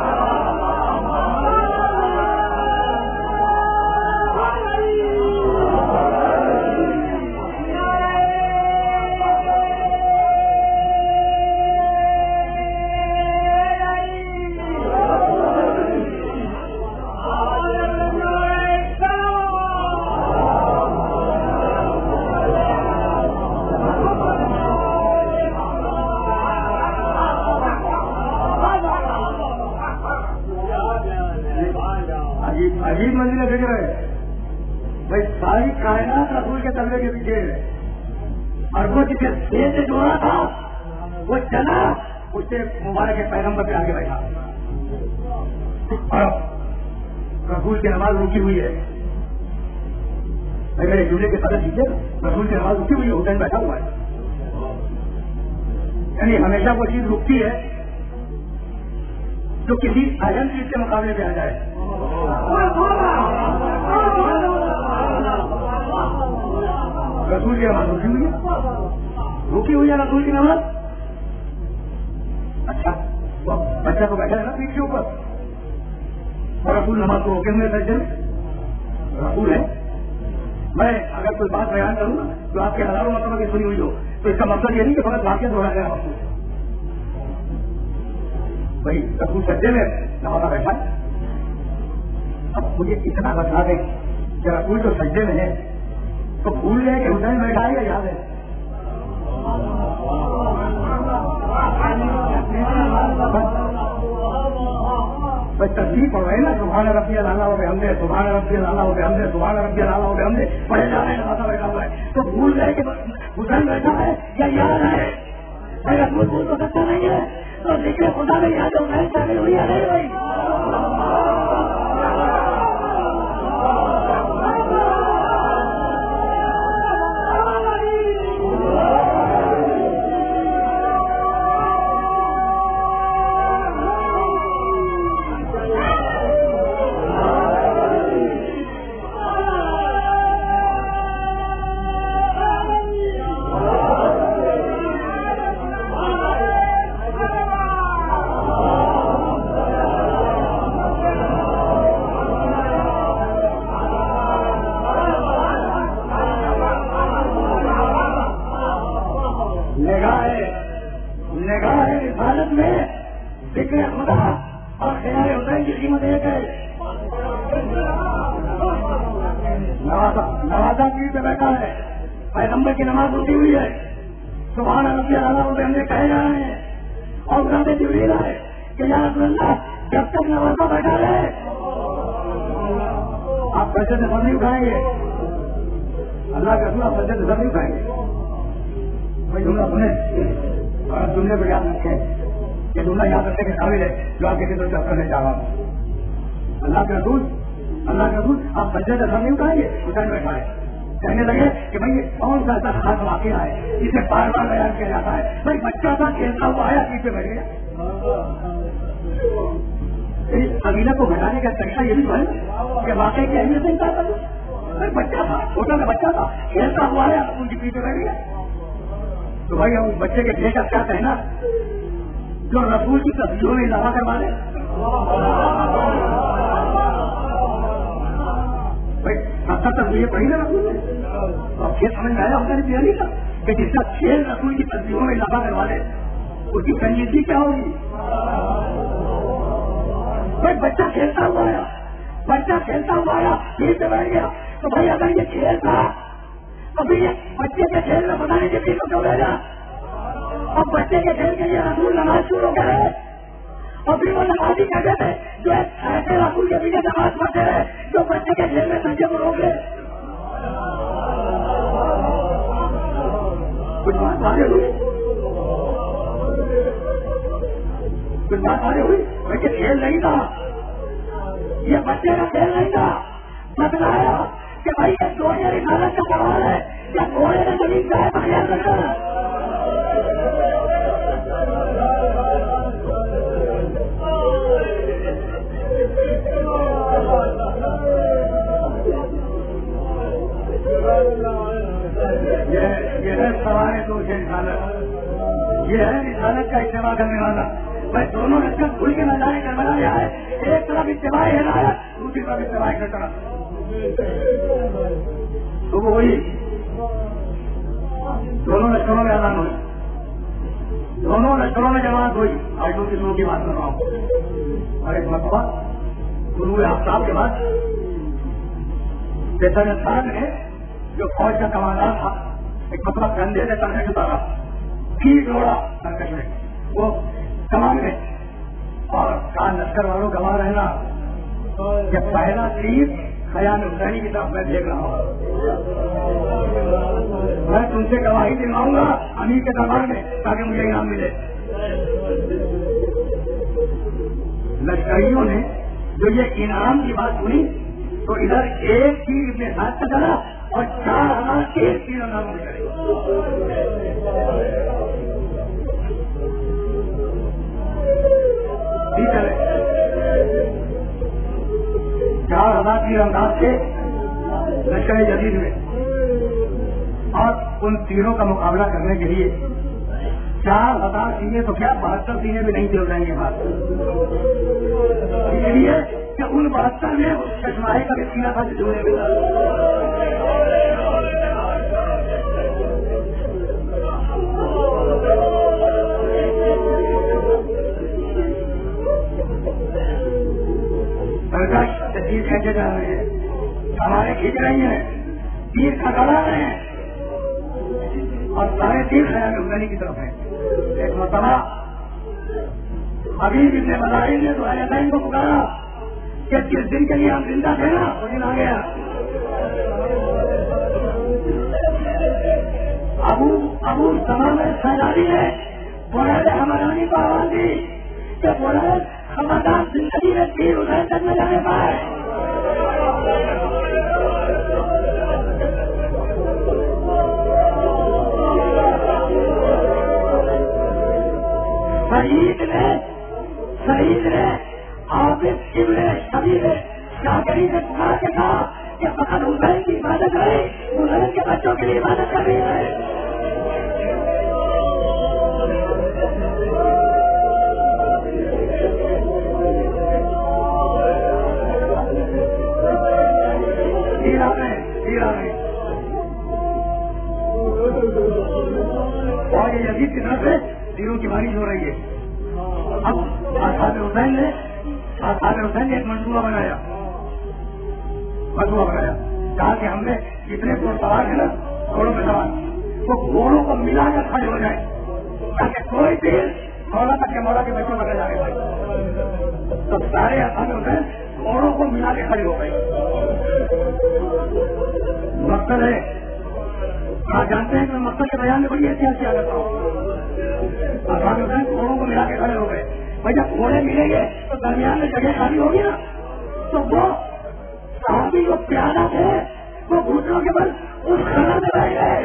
عجیب منزل فکر ہے بھائی، ساری کائنات رسول کے تلوے کے پیچھے ہے، اور وہ جسے دیر سے جوڑا تھا وہ چلا اس سے مبارک کے پیغمبر پہ آگے بیٹھا، اور رسول کی نماز رکی ہوئی ہے. میرے جملے کے قدر دیجیے، رسول کی نماز رکی ہوئی ہے، حسین بیٹھا ہوا ہے. یعنی ہمیشہ وہ چیز رکتی ہے جو کسی اہم چیز کے مقابلے پہ آ جائے. رسول کی نماز رکی ہوئی ہے، رکی ہوئی ہے رسول کی نماز. اچھا بچہ تو بیٹھا ہے نا پیٹ کے اوپر، اور رسول نماز کو روکے ہوئے سجدے رسول ہے. میں اگر کوئی بات بیان کروں نا تو آپ کے ہزاروں مرتبہ کی سنی ہوئی ہو تو اس کا مطلب یہ نہیں کہ فقط واقعہ دوہرا گیا آپ کو. بھائی رسول سجدے میں نمازہ بیٹھا. اب مجھے اتنا بتا دیں کہ رسول جو سجدے میں ہے تو بھول گئے کہ حسین بیٹھا ہے یا یاد ہے؟ بس تصدیق پڑھ رہے ہیں نا، سبحان ربی العلیٰ و بحمدہ، سبحان ربی العلیٰ و بحمدہ، سبحان ربی العلیٰ و بحمدہ پڑھے جا رہے ہیں، نمازہ بیٹھا ہوا ہے. تو بھول گئے کہ حسین بیٹھا ہے یا یاد ہے؟ اگر رسول بھول تو سکتا نہیں ہے تو ذکر خدا میں یاد حسین شامل ہوئی ہے نہیں ہوئی؟ نوازا پیڑ پہ بیٹھا ہے، پیغمبر کی نماز رکی ہوئی ہے، سبحان ربی العلیٰ و بحمدہ کہے جا رہے ہیں، اور حضرت جبریل آئے کہ یا رسول اللہ جب تک نوازا بیٹھا رہے آپ پیسے سے سر نہیں اٹھائیں گے. اللہ کے رسول آپ پیسے سے سر نہیں اٹھائیں گے. بھائی جملہ سنیں اور جملے کو یاد رکھیں، یہ جملہ یاد رکھنے کے قابل ہے جو آپ کسی طرح سے کرنے جا رہا ہوں. اللہ کے رسول آپ بچے سے سر نہیں اٹھائیں گے، حسین بیٹھا ہے. کہنے لگے کہ بھائی یہ کون سا ایسا خاص واقعہ ہے جسے بار بار بیان کیا جاتا ہے؟ بھائی بچہ تھا کھیلتا ہوا آیا پیچھے بیٹھ گیا. قبیلہ کو بٹانے کا طریقہ یہ بھی تو ہے کہ واقعی کی اہمیت نہیں چاہتا. بچہ تھا، چھوٹا سا بچہ تھا، کھیلتا ہوا ہے ان کے پیچھے بیٹھ گیا. تو بھائی ہم بچے کے کھیل کا کیا کہنا جو رسول کی تصویروں میں اضافہ کروا دے. بھائی 70 تصویریں پڑھی نا رسول نے، اور کھیل سمجھ میں آیا ہوتا نہیں تیاری کا کہ جس کا کھیل رسول کی تصویروں میں اضافہ کروا دے اس کی سنجیدگی کیا ہوگی. بھائی بچہ کھیلتا ہوا آیا، بچہ کھیلتا ہوا آیا پھر سے بیٹھ گیا. تو بھائی اگر یہ کھیل تھا تو پھر یہ بچے کے کھیل میں بتانے کے پیچھے کیوں بھیجا. اب بچے کے کھیل کے لیے رسول نماز شروع کرے اور پھر وہ نمازی کہتے تھے جو ایسے رسول کے پیچھے نماز پڑھتے رہے جو بچے کے کھیل میں سنجے کو روک لے. کچھ بات آگے ہوئی، کچھ بات آگے ہوئی. بچے کھیل نہیں تھا، یہ بچے کا کھیل نہیں تھا. بتلایا کہ بھائی یہ گھوڑے رسالت کا سوال ہے یا گھوڑے نے زمین کا ہے خیال رکھنا. یہ ہے سوال ہے تو رسالت، یہ ہے رسالت کا اتباع کرنے والا. بھائی دونوں رسالت کھل کے نظارے کر بنایا ہے. ایک طرف اتباع ہدایت، دوسری طرف اتباع کی طرف. تو وہی دونوں لشکروں میں اعلان ہوئی، دونوں لشکروں میں جماعت ہوئی. آج دو کسموں کی بات کر رہا ہوں. اور ایک مرتبہ طلوع آفتاب کے بعد صاحب نے جو فوج کا کمانڈر تھا ایک مطلب کندھے سے ترکش اتارا، پھر دوڑا ترکش میں وہ کمان میں اور کہا لشکر والوں گواہ رہنا کہ پہلا تیر خیال حسینی کی طرف میں دیکھ رہا ہوں. میں تم سے گواہی دلواؤں گا امیر کے دربار میں تاکہ مجھے انعام ملے. لشکریوں نے جو یہ انعام کی بات سنی تو ادھر ایک تیر اپنے ساتھ کا چلا اور 4000 ایک تیر انعام میں چلے. 4000 تیر انداز سے لشکر جدید میں، اور ان تیروں کا مقابلہ کرنے کے لیے 4000 سینے تو کیا 72 سینے بھی نہیں چل جائیں گے بات. اس لیے کہ ان 72 میں چشماہی کا بھی سینہ تھا جوڑے میں. تیر کھینچے جا رہے ہیں، ہمارے کھینچ رہی ہیں، تیر کھٹا رہے ہیں اور سارے تیر خیال حسینی کی طرف ہیں. ایک مرتبہ ابھی ابن مظاہر نے تو حسین کو پکارا کہ جس دن کے لیے ہم زندہ تھے نا وہ دن آ گیا. ابو تمام سیلانی نے بولا ہمارانی کو آواز دی کہ بولا خبردار زندگی میں تیر حسین تک نہ جانے پائے. شہید نے عابد ابن شبیر شاکری نے پکار کے کہا کہ فقط حسین کی عبادت ہے، حسین کے بچوں کے لیے عبادت کر رہی ہے. اور یہ یزید کی طرف سے تیروں کی بارش ہو رہی ہے. اب اصحاب حسین نے ایک منصوبہ بنایا کہا کہ ہم نے جتنے گھوڑ سوار ہیں نا گھوڑوں میں سوار وہ گھوڑوں کو ملا کر کھڑے ہو جائے تاکہ کوئی تیر مولا تک کے مولا کے بچوں میں جانے پائے. تو سارے اصحاب حسین گھوڑوں کو ملا کے کھڑے ہو گئے. مقصد ہے آپ جانتے ہیں کہ میں مقصد کے بیان میں بڑی احتیاط کیا کرتا ہوں. اصحاب حسین گھوڑوں کو ملا کے کھڑے ہو گئے. بھائی جب گھوڑے ملیں گے تو درمیان میں جگہ خالی ہوگی نا، تو وہ صحابی جو پیادہ تھے وہ گھٹنوں کے بل اس خلا میں رہ گئے.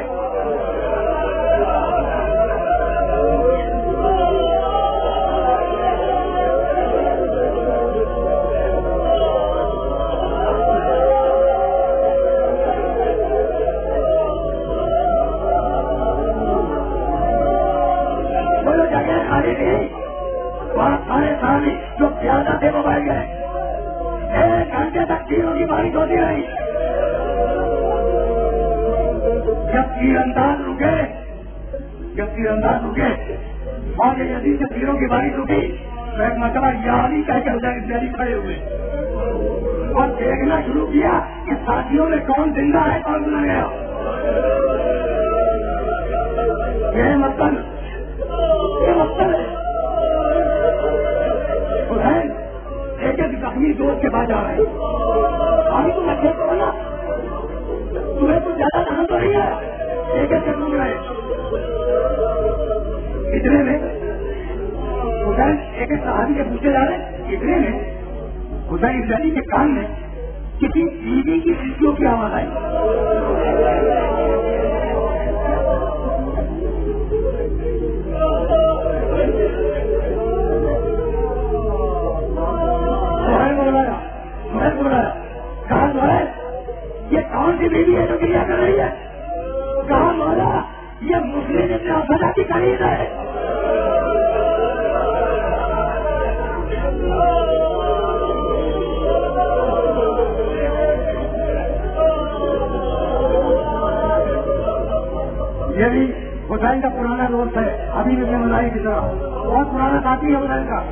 جو جگہ خالی تھی وہاں سارے سامنے جو زیادہ تھے وہ بیٹھ گئے. 1 گھنٹے تک تیروں کی بارش ہوتی رہی. جب تیر انداز رکے اور یہ یزید سے تیروں کی بارش رکی تو ایک مرتبہ یاری کہہ کے حسین کھڑے ہوئے اور دیکھنا شروع کیا کہ ساتھیوں میں کون زندہ ہے کون سنا گیا. یہ مطلب ہے حسین ایک زخمی دوست کے پاس جا رہے ہیں. ابھی تم اچھے تو نا تمہیں تو زیادہ دہن تو نہیں ہے. ایک سے ڈوب رہے اتنے میں حسین ایک صحابی کے پوچھے جا رہے. اتنے میں حسین ابن کے کان میں کسی بیوی کی سیڑھیوں کی آواز آئی. کہاں جو ہے یہ کون سی بیوی ہے جو کریا کر رہی ہے؟ کہاں مولا یہ مسلم ابن حوصلہ کی قریب ہے. یہ بھی حسین کا پرانا دوست ہے. ابھی بھی ملائی کی طرح بہت پرانا ساتھی ہے حسین کا.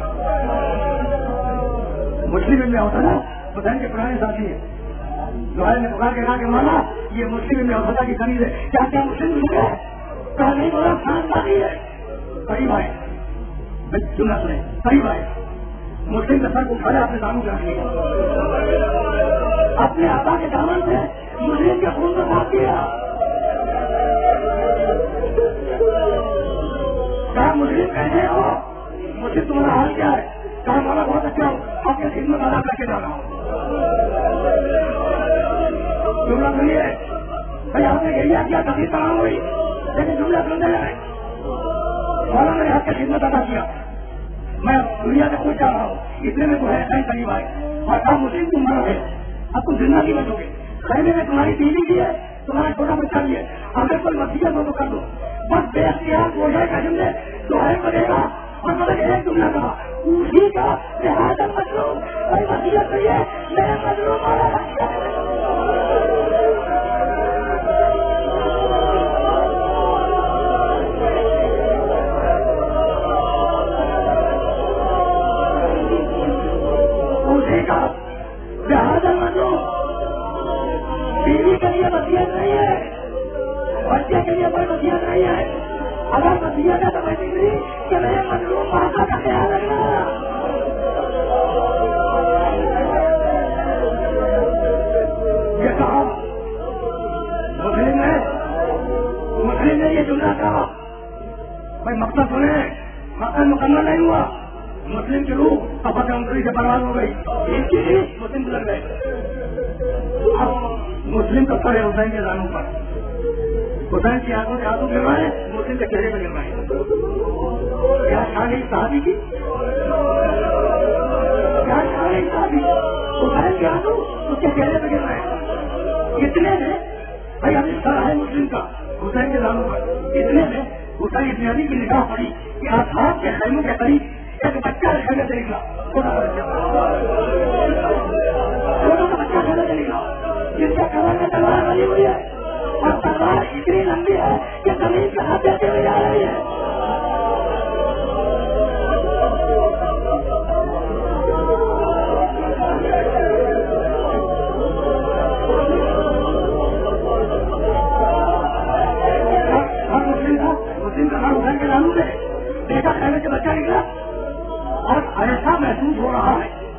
مسلم ابن حوصلہ حسین کے پرانے ساتھی ہیں. زہیر نے پکار کے کہا کہ مولا یہ مسلم ابن حوصلہ کی قریب ہے. کیا مسلم جھکے کہا نہیں بولا خاندانی ہے. قریب آئے سننا سنیں قریب آئے. مسلم کے سر کو کھڑا اپنے داموں کے رکھنے اپنے آقا کے دامن سے مسلم کے خون کو صاف کیا. کہا مسلم کیسے ہو؟ مسلم تمہارا حال کیا ہے؟ کہا مولا بہت اچھا ہو آپ کی خدمت ادا کر کے جا رہا ہوں. جملہ سنیے بھائی آپ نے گریا کیا تبھی تمام ہوئی لیکن جملہ سنتے جائیں. مولا نے آپ کی خدمت ادا کیا. میں دنیا سے پوچھ جا رہا ہوں. اتنے میں تو ہے کہیں قریب آئے اور کہا مسلم تم مرو گے اب تم زندہ نہیں بچو گے. خیمے میں تمہاری بیوی بھی ہے تمہارا چھوٹا بچہ بھی ہے. اگر کوئی وصیت ہو تو کر دو. بس بے اختیار بوجھے کا جملے دوہرے پڑے گا اور مطلب ایک جملہ کہا اسی کا لہٰذا مظلوم کوئی وصیت نہیں ہے میرے مظلوم والا بیوی کے لیے وصیت نہیں ہے بچے کے لیے کوئی وصیت نہیں ہے. اگر وصیت ہے تو میں بگڑی کہ میرے مظلوم ماتا کا خیال رکھنا. یہ کہا مسلم نے یہ جملہ کہا. بھائی مقصد سنیں مقصد مکمل نہیں ہوا. مسلم کی روح اب انکری سے برباد ہو گئی. ایک کی مسلم لگ گئے. اب مسلم تو پڑے حسین کے دانوں پر حسین کی آنکھوں سے آنسو گروائے مسلم کے چہرے پہ گروائے. کیا شان صحابی کی کیا شان صحابی حسین کی آنکھوں اس کے چہرے پہ گروائے. اتنے میں بھائی ابھی سر ہے مسلم کا حسین کے دانوں پر. اتنے میں حسین ابن علی کی نگاہ پڑی کہ اصحاب کے خیموں کے قریب ایک بچہ خیمے سے نکلا. چھوٹا سا بچہ خیمے سے نکلا جس کے کمر میں تلوار بنی ہوئی ہے اور تلوار اتنی لمبی ہے کہ زمین کے ہاتھ دیتے ہوئے جا رہی ہے. مسلم کا نام حسین کے نام سے دیکھا خیمے سے بچہ نکلا اور ایسا محسوس ہو رہا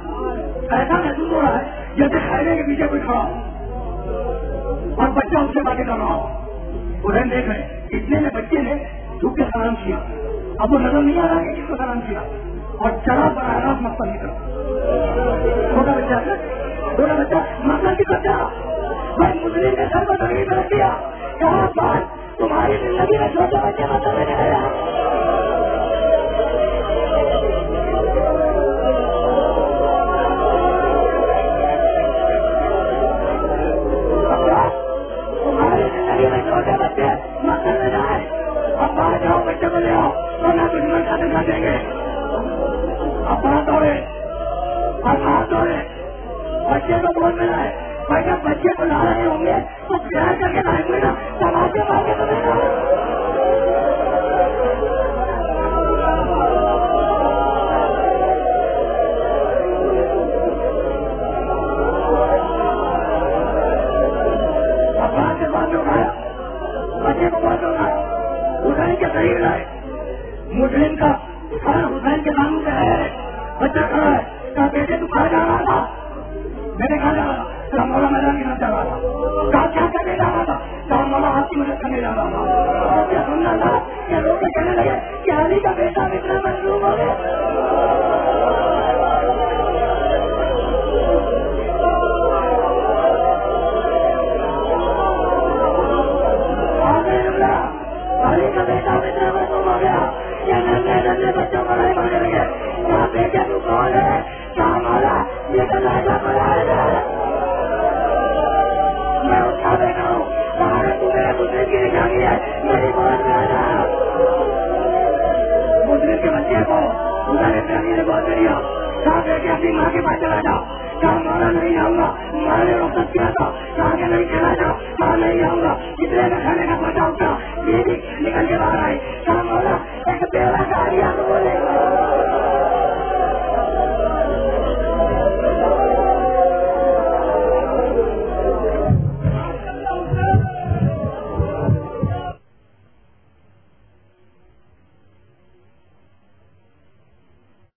ہے جیسے خیمے کے پیچھے کوئی کھڑا ہو اور بچہ اس سے باتیں کر رہا ہو. حسین دیکھ رہے اتنے میں بچے نے جھک کے سلام کیا. اب وہ نظر نہیں آ رہا کہ کس کو سلام کیا اور چلا براہ راست مقصد نکلا. چھوٹا بچہ مقصد کی بچہ بھائی مسلم نے سر کو تقریب رکھ دیا. کہاں بات تمہاری زندگی میں چھوٹے بچے مطلب میں آیا. چھوٹے بچے مقصد میں جائے اب باہر جاؤ بچے کو لے آؤ تو نہ دشمن حاصل کر دیں گے. اب بات دوڑے اب ہاتھ دوڑے بچے کو بول ملا ہے. میں جب بچے کو لا رہے ہوں گے تو پیار کر کے لائیں گے نا. تماشے مار کے تو دینا. بچے کو بہت ہوگا حسین کے قریب لائے. مسلم کا سر حسین کے سامنے سے ہے. بچہ کھڑا ہے. کہا بیٹے تو کہاں جا رہا تھا؟ میں نے کہا جا رہا تھا. کہا مولا میدان کی طرف جا رہا تھا. کہا کیا کرنے جا رہا تھا؟ کہا مولا آپ کی مدد کرنے جا رہا تھا. اور کیا سننا تھا کہ لوگ کہنے لگے کہ علی کا بیٹا اتنا مظلوم ہو گیا. علی کا بیٹا اتنا مظلوم ہو گیا. یہ ننھے ننھے بچوں کو نہیں مانگنے لگے. کہا بیٹے تو کون ہے؟ کہا مولا یہ تو لائبہ بلائے گا. میں اٹھا بیٹھا ہوں. کہا تو میرے مسلم کی نشانی ہے. میری بہت زیادہ مسلم کے بچے کو نے بہت دیا. کہا بیٹے اپنی ماں کے پاس چلا جاؤ. کہا مولا نہیں آؤں گا. ماں نے رخصت کیا تھا. کہا کہ نہیں چلا جاؤ. کہا نہیں آؤں گا. کتنے کا کھانے کا پتا ہوتا یہ بھی نکل کے باہر آئی. کہا مولا ایک بیوہ کا آیا تو